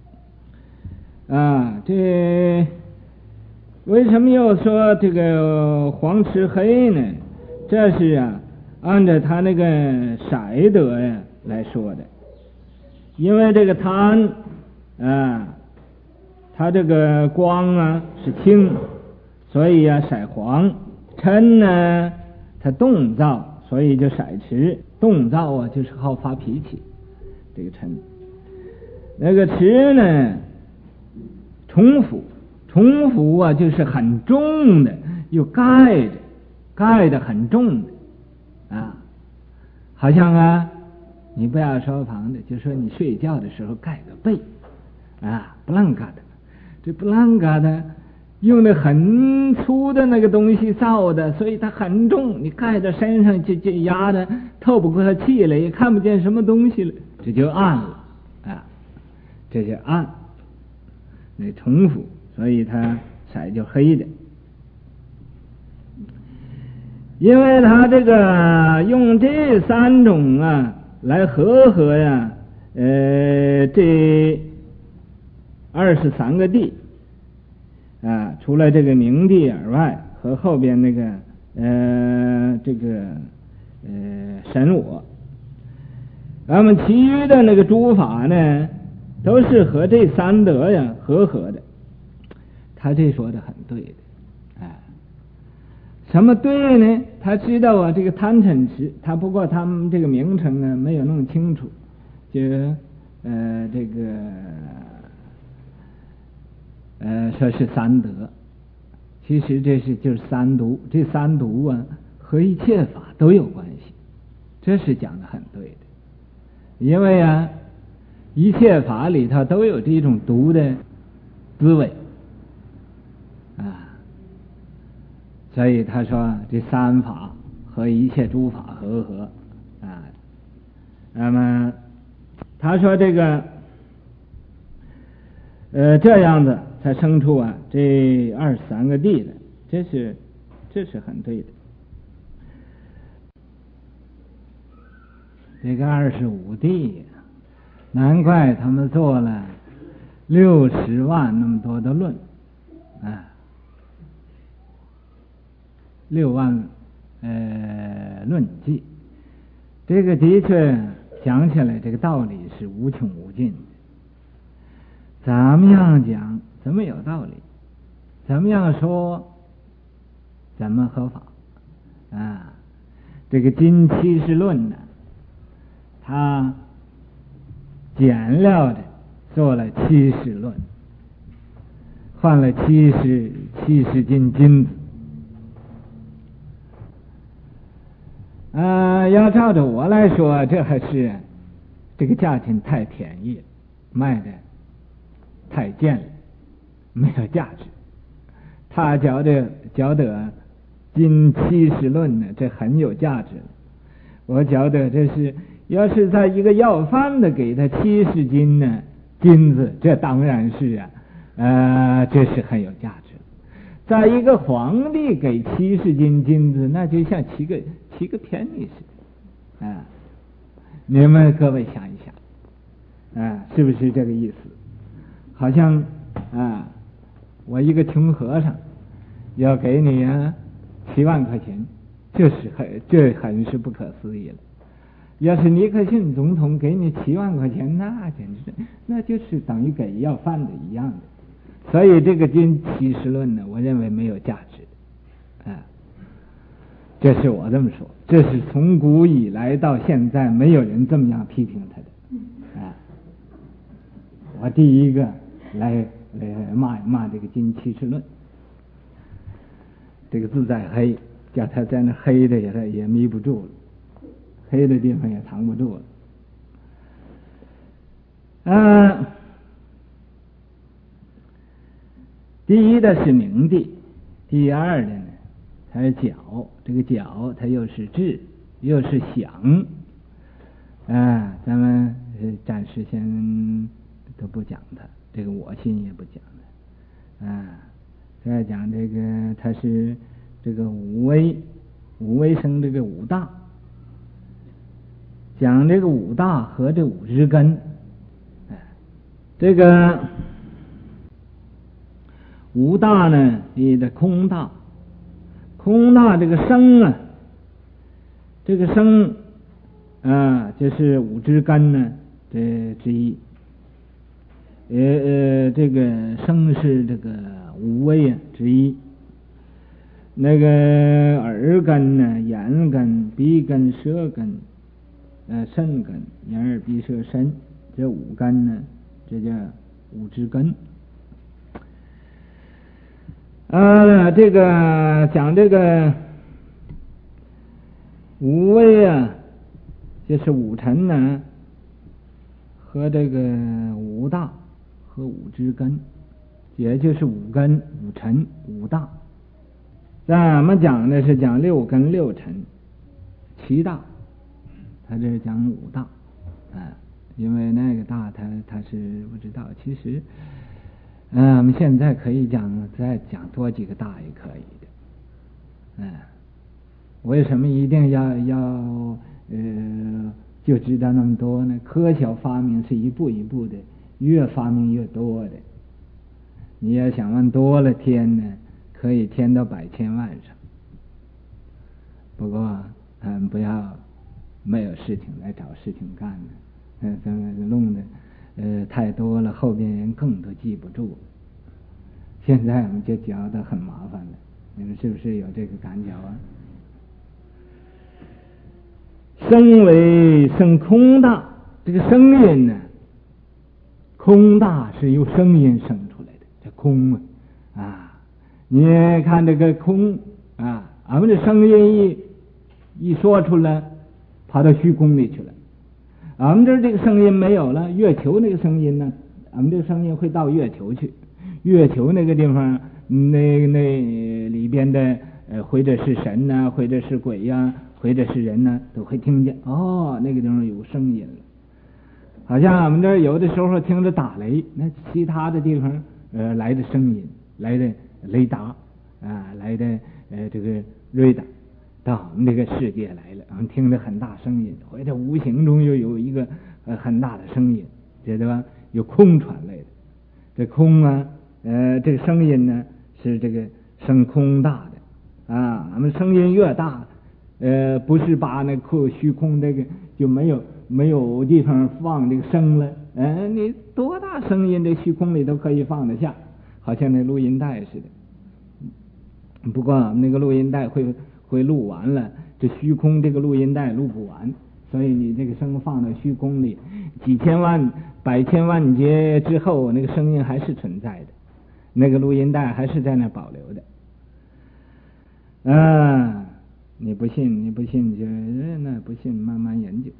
啊。这为什么又说这个黄吃黑呢？这是啊按照他那个色德呀来说的，因为这个贪啊，它这个光啊是青，所以啊色黄；嗔呢，它动躁，所以就色迟。动躁啊，就是好发脾气，这个嗔。那个迟呢，重复，重复啊，就是很重的，又盖着，盖的很重的。啊，好像啊，你不要说旁的，就说你睡觉的时候盖个被啊，不啷嘎的，这不啷嘎的用的很粗的那个东西造的，所以它很重，你盖在身上就就压的透不过气了，也看不见什么东西了，这就暗了啊，这就暗，那重复，所以它色就黑的。因为他这个用这三种啊来和合呀，呃，这二十三个地啊，除了这个明地而外，和后边那个呃这个呃神我，那么其余的那个诸法呢，都是和这三德呀和合的。他这说的很对的。什么对呢？他知道啊，这个贪嗔痴，他不过他们这个名称呢没有弄清楚，就呃这个呃说是三德，其实这是就是三毒，这三毒啊和一切法都有关系，这是讲的很对的，因为啊一切法里头都有这种毒的滋味啊。所以他说这三法和一切诸法和合啊，那么他说这个呃这样子才生出啊这二十三个地来，这是这是很对的。这个二十五地，难怪他们做了六十万那么多的论啊。六万呃论记，这个的确讲起来这个道理是无穷无尽的，怎么样讲怎么有道理，怎么样说怎么合法啊。这个金七十论呢，他简料的做了七十论，换了七十七十斤金子呃，要照着我来说，这还是这个价钱太便宜了，卖的太贱了，没有价值。他觉得觉得金七十论呢，这很有价值。我觉得这是要是在一个要饭的给他七十斤呢金子，这当然是啊，呃，这是很有价值。在一个皇帝给七十斤金子，那就像七个七个便宜似的啊！你们各位想一想啊，是不是这个意思？好像啊，我一个穷和尚要给你啊七万块钱，这是很这很是不可思议了。要是尼克逊总统给你七万块钱，那简直那就是等于给要饭的一样的。所以这个金七十论呢，我认为没有价值啊，这是我这么说。这是从古以来到现在没有人这么样批评他的啊。我第一个来来骂骂这个金七十论，这个字在黑，叫他在那黑的也也迷不住了，黑的地方也藏不住了。啊，第一的是明地，第二的呢，它是角，这个角它又是智，又是想，啊，咱们暂时先都不讲它，这个我心也不讲它，啊，再讲这个它是这个五威，五威生这个五大，讲这个五大和这五之根，哎，这个五大呢，你的空大，空大这个生啊，这个生啊，就是五之根呢这之一。呃呃，这个生是这个五威啊之一。那个耳根呢，眼根、鼻根、舌根，呃，肾根，眼耳鼻舌身，这五根呢，这叫五之根。呃，这个讲这个五威啊，就是五尘呢，和这个五大和五之根，也就是五根、五尘、五大。咱们讲的是讲六根六尘七大，他这是讲五大啊，因为那个大他他是不知道，其实嗯、呃，我们现在可以讲再讲多几个大也可以的，嗯、呃，为什么一定要要呃就知道那么多呢？科学发明是一步一步的，越发明越多的，你要想问多了天呢，可以添到百千万上。不过嗯，不要没有事情来找事情干呢，嗯，这个弄的呃太多了，后边人更都记不住。现在我们就觉得很麻烦了，你们是不是有这个感觉啊？声为声空大，这个声音呢，空大是由声音生出来的，这空啊啊，你看这个空啊，俺们的声音一一说出来，跑到虚空里去了。俺们这这个声音没有了，月球那个声音呢，俺们这个声音会到月球去，月球那个地方，那那里边的呃，或者是神呐、啊，或者是鬼呀、啊，或者是人呢、啊，都会听见。哦，那个地方有声音了。好像俺们这有的时候听着打雷，那其他的地方呃来的声音，来的雷达啊，来的呃这个雷达到我们这个世界来了，我们听着很大声音，或者无形中又有一个呃很大的声音，这对吧？有空传来的，这空啊，呃这个声音呢是这个声空大的啊，俺们声音越大，呃不是把那空虚空这个就没有。没有地方放这个声了，哎，你多大声音，这虚空里都可以放得下，好像那录音带似的。不过那个录音带会会录完了，这虚空这个录音带录不完，所以你这个声放到虚空里，几千万、百千万劫之后，那个声音还是存在的，那个录音带还是在那保留的。啊，你你不信，你不信就那不信，慢慢研究。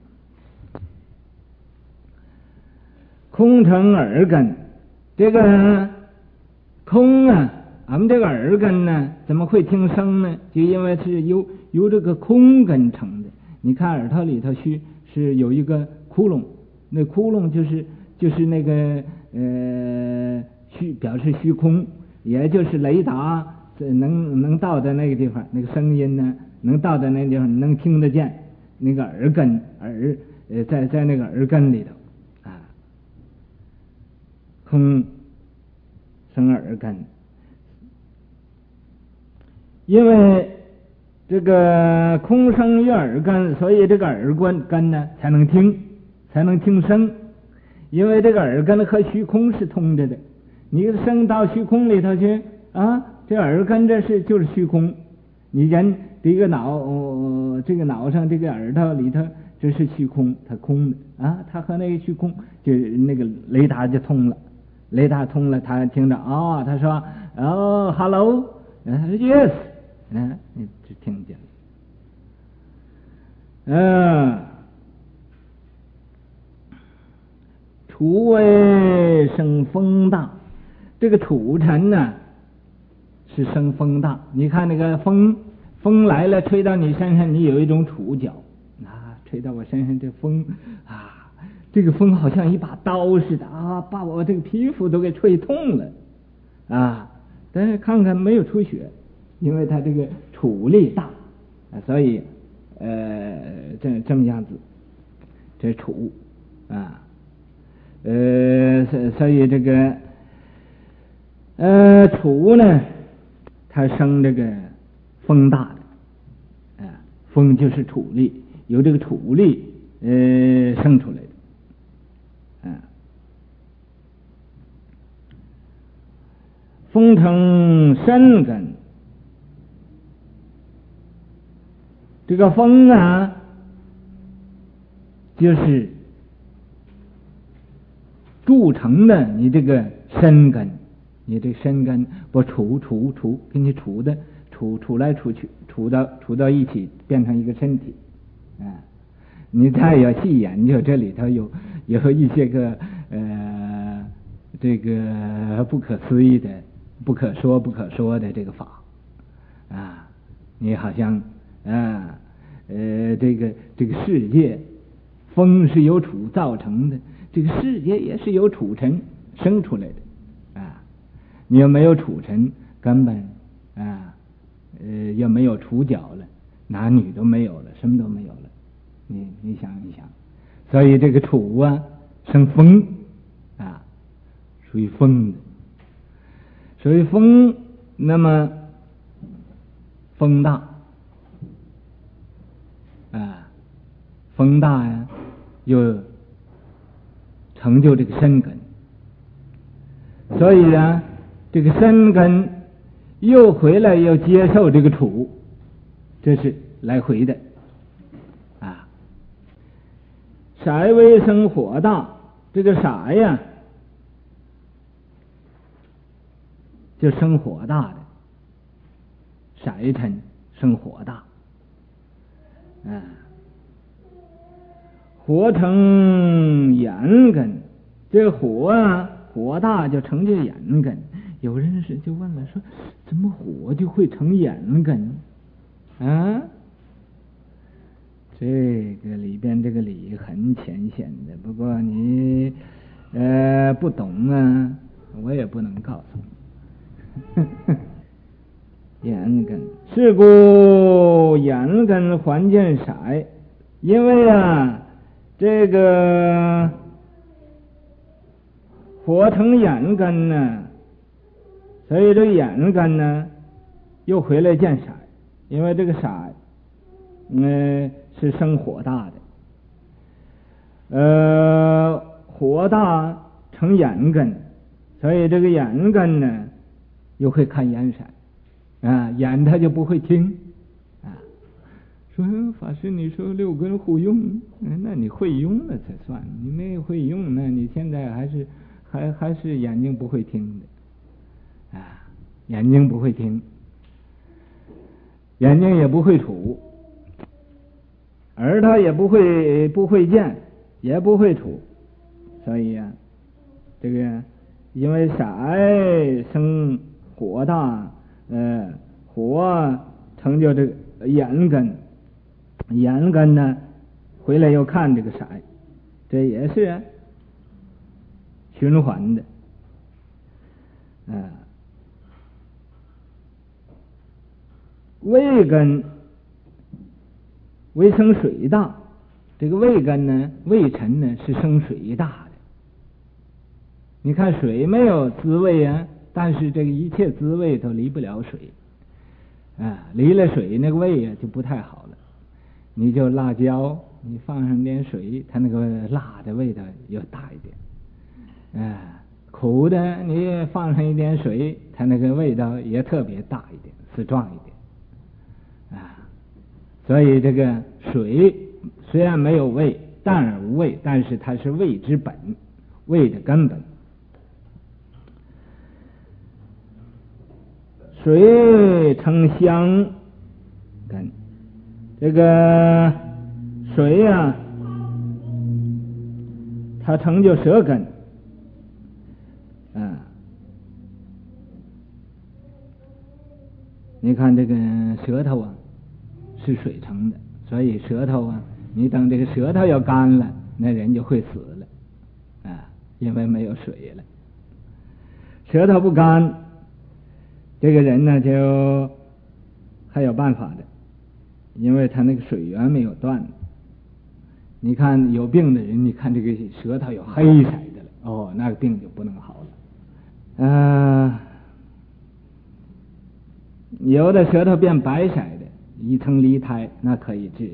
空成耳根，这个空啊，俺们这个耳根呢，怎么会听声呢？就因为是由由这个空根成的。你看耳朵里头虚是有一个窟窿，那窟窿就是就是那个呃虚，表示虚空，也就是雷达能能到的那个地方，那个声音呢能到的那个地方能听得见，那个耳根耳呃在在那个耳根里头啊，空生耳根，因为这个空生于耳根，所以这个耳根根呢才能听，才能听声。因为这个耳根和虚空是通着的，你声到虚空里头去啊，这耳根这是就是虚空。你人这个脑、呃、这个脑上这个耳朵里头这是虚空，它空的啊，它和那个虚空就那个雷达就通了，雷达通了，他听着哦，他说哦 hello， 他说 yes， 嗯，你就听见了。嗯，土为生风大，这个土尘呢是生风大。你看那个风，风来了吹到你身上，你有一种触觉啊，吹到我身上这风啊，这个风好像一把刀似的啊，把我这个皮肤都给吹痛了啊。但是看看没有出血，因为它这个触力大，所以呃这这么样子，这触啊。呃，所以这个呃土呢，它生这个风大的，啊，风就是土力，由这个土力呃生出来的，啊，风成深根，这个风啊，就是铸成的你这个身根，你这身根不杵杵杵给你杵的杵杵来杵去，杵到杵到一起变成一个身体啊！你再有细研究，这里头有有一些个呃这个不可思议的、不可说不可说的这个法啊！你好像啊呃这个这个世界风是由土造成的。这个世界也是由土尘生出来的啊！你要没有土尘，根本啊呃要没有触角了，男女都没有了，什么都没有了。你你想一想，所以这个土啊生风啊，属于风的，属于风，那么风大啊，风大呀，又成就这个身根，所以呢，这个身根又回来要接受这个土，这是来回的啊。色为生火大，这个色呀，就生火大的，色尘生火大，啊。火成眼根，这个火啊，火大就成就眼根。有人是就问了说，怎么火就会成眼根啊？这个里边这个理很浅显的，不过你呃不懂啊，我也不能告诉你。眼根，是故眼根还见色，因为啊。这个火成眼根呢，所以这个眼根呢又回来见色，因为这个色嗯是生火大的，呃火大成眼根，所以这个眼根呢又会看眼色啊，眼它就不会听。说法师，你说六根互用，那你会用了才算，你没会用，那你现在还是还还是眼睛不会听的啊，眼睛不会听，眼睛也不会触耳朵也不会不会见，也不会吐，所以啊，这个因为色生火大，呃，火成就这个眼根，眼根呢回来又看这个色，这也是循环的，啊、呃，胃根为生水大，这个胃根呢，胃沉呢是生水大的。你看水没有滋味啊，但是这个一切滋味都离不了水啊，离了水那个胃啊就不太好了。你就辣椒，你放上点水，它那个辣的味道又大一点，啊，苦的你放上一点水，它那个味道也特别大一点，丝壮一点，啊，所以这个水虽然没有味，淡而无味，但是它是味之本，味的根本。水成香根，这个水呀、啊，它成就舌根，啊，你看这个舌头啊是水成的，所以舌头啊，你等这个舌头要干了，那人就会死了啊，因为没有水了。舌头不干，这个人呢就还有办法的，因为他那个水源没有断。你看有病的人，你看这个舌头有黑色的了，哦，那个病就不能好了。啊、呃，有的舌头变白色的，一层离胎，那可以治的。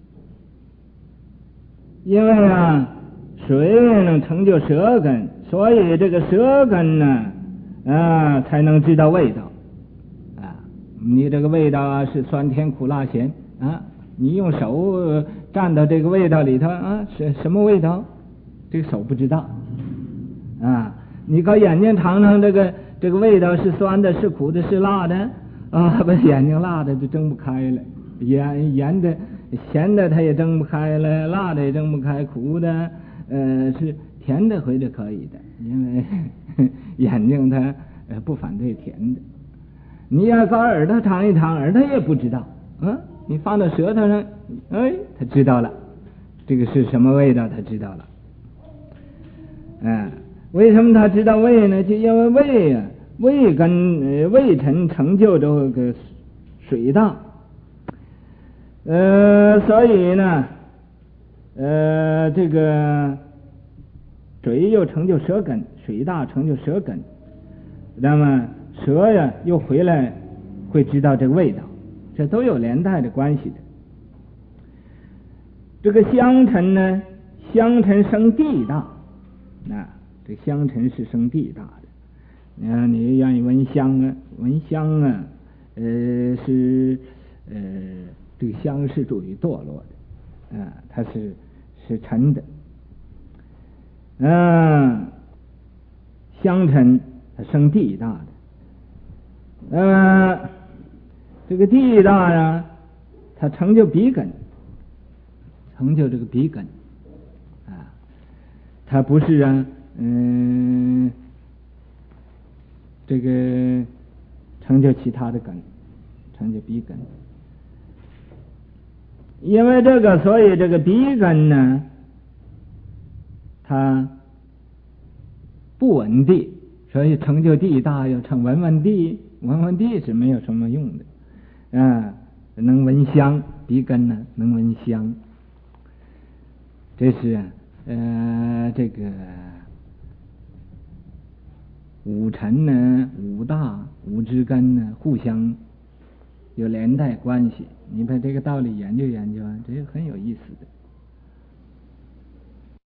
因为啊，水能成就舌根，所以这个舌根呢，啊，才能知道味道。你这个味道啊是酸甜苦辣咸啊，你用手蘸到这个味道里头啊，是什么味道？这个手不知道啊。你靠眼睛尝尝这个这个味道是酸的，是苦的，是辣的啊，把眼睛辣的就睁不开了，盐盐的咸的它也睁不开了，辣的也睁不开，苦的呃是甜的回的可以的，因为眼睛它呃不反对甜的。你要搞耳朵尝一尝，耳朵也不知道，嗯，你放到舌头上，哎，他知道了，这个是什么味道，他知道了，嗯，为什么他知道味呢？就因为味啊，味跟呃味沉成就这个水大，呃，所以呢，呃，这个水又成就舌根，水大成就舌根，那么舌呀又回来会知道这个味道，这都有连带的关系的。这个香尘呢，香尘生地大，啊，这香尘是生地大的。啊，你愿意闻香啊，闻香啊，呃是呃这个香是属于堕落的，啊，它是是沉的，啊，香尘它生地大的。那么这个地大呀，它成就鼻根，成就这个鼻根啊，它不是啊，嗯，这个成就其他的根，成就鼻根。因为这个，所以这个鼻根呢，它不闻地，所以成就地大要成闻闻地。闻闻地是没有什么用的，啊，能闻香，鼻根呢能闻香，这是呃这个五尘呢、五大、五之根呢互相有连带关系。你把这个道理研究研究啊，这个很有意思的。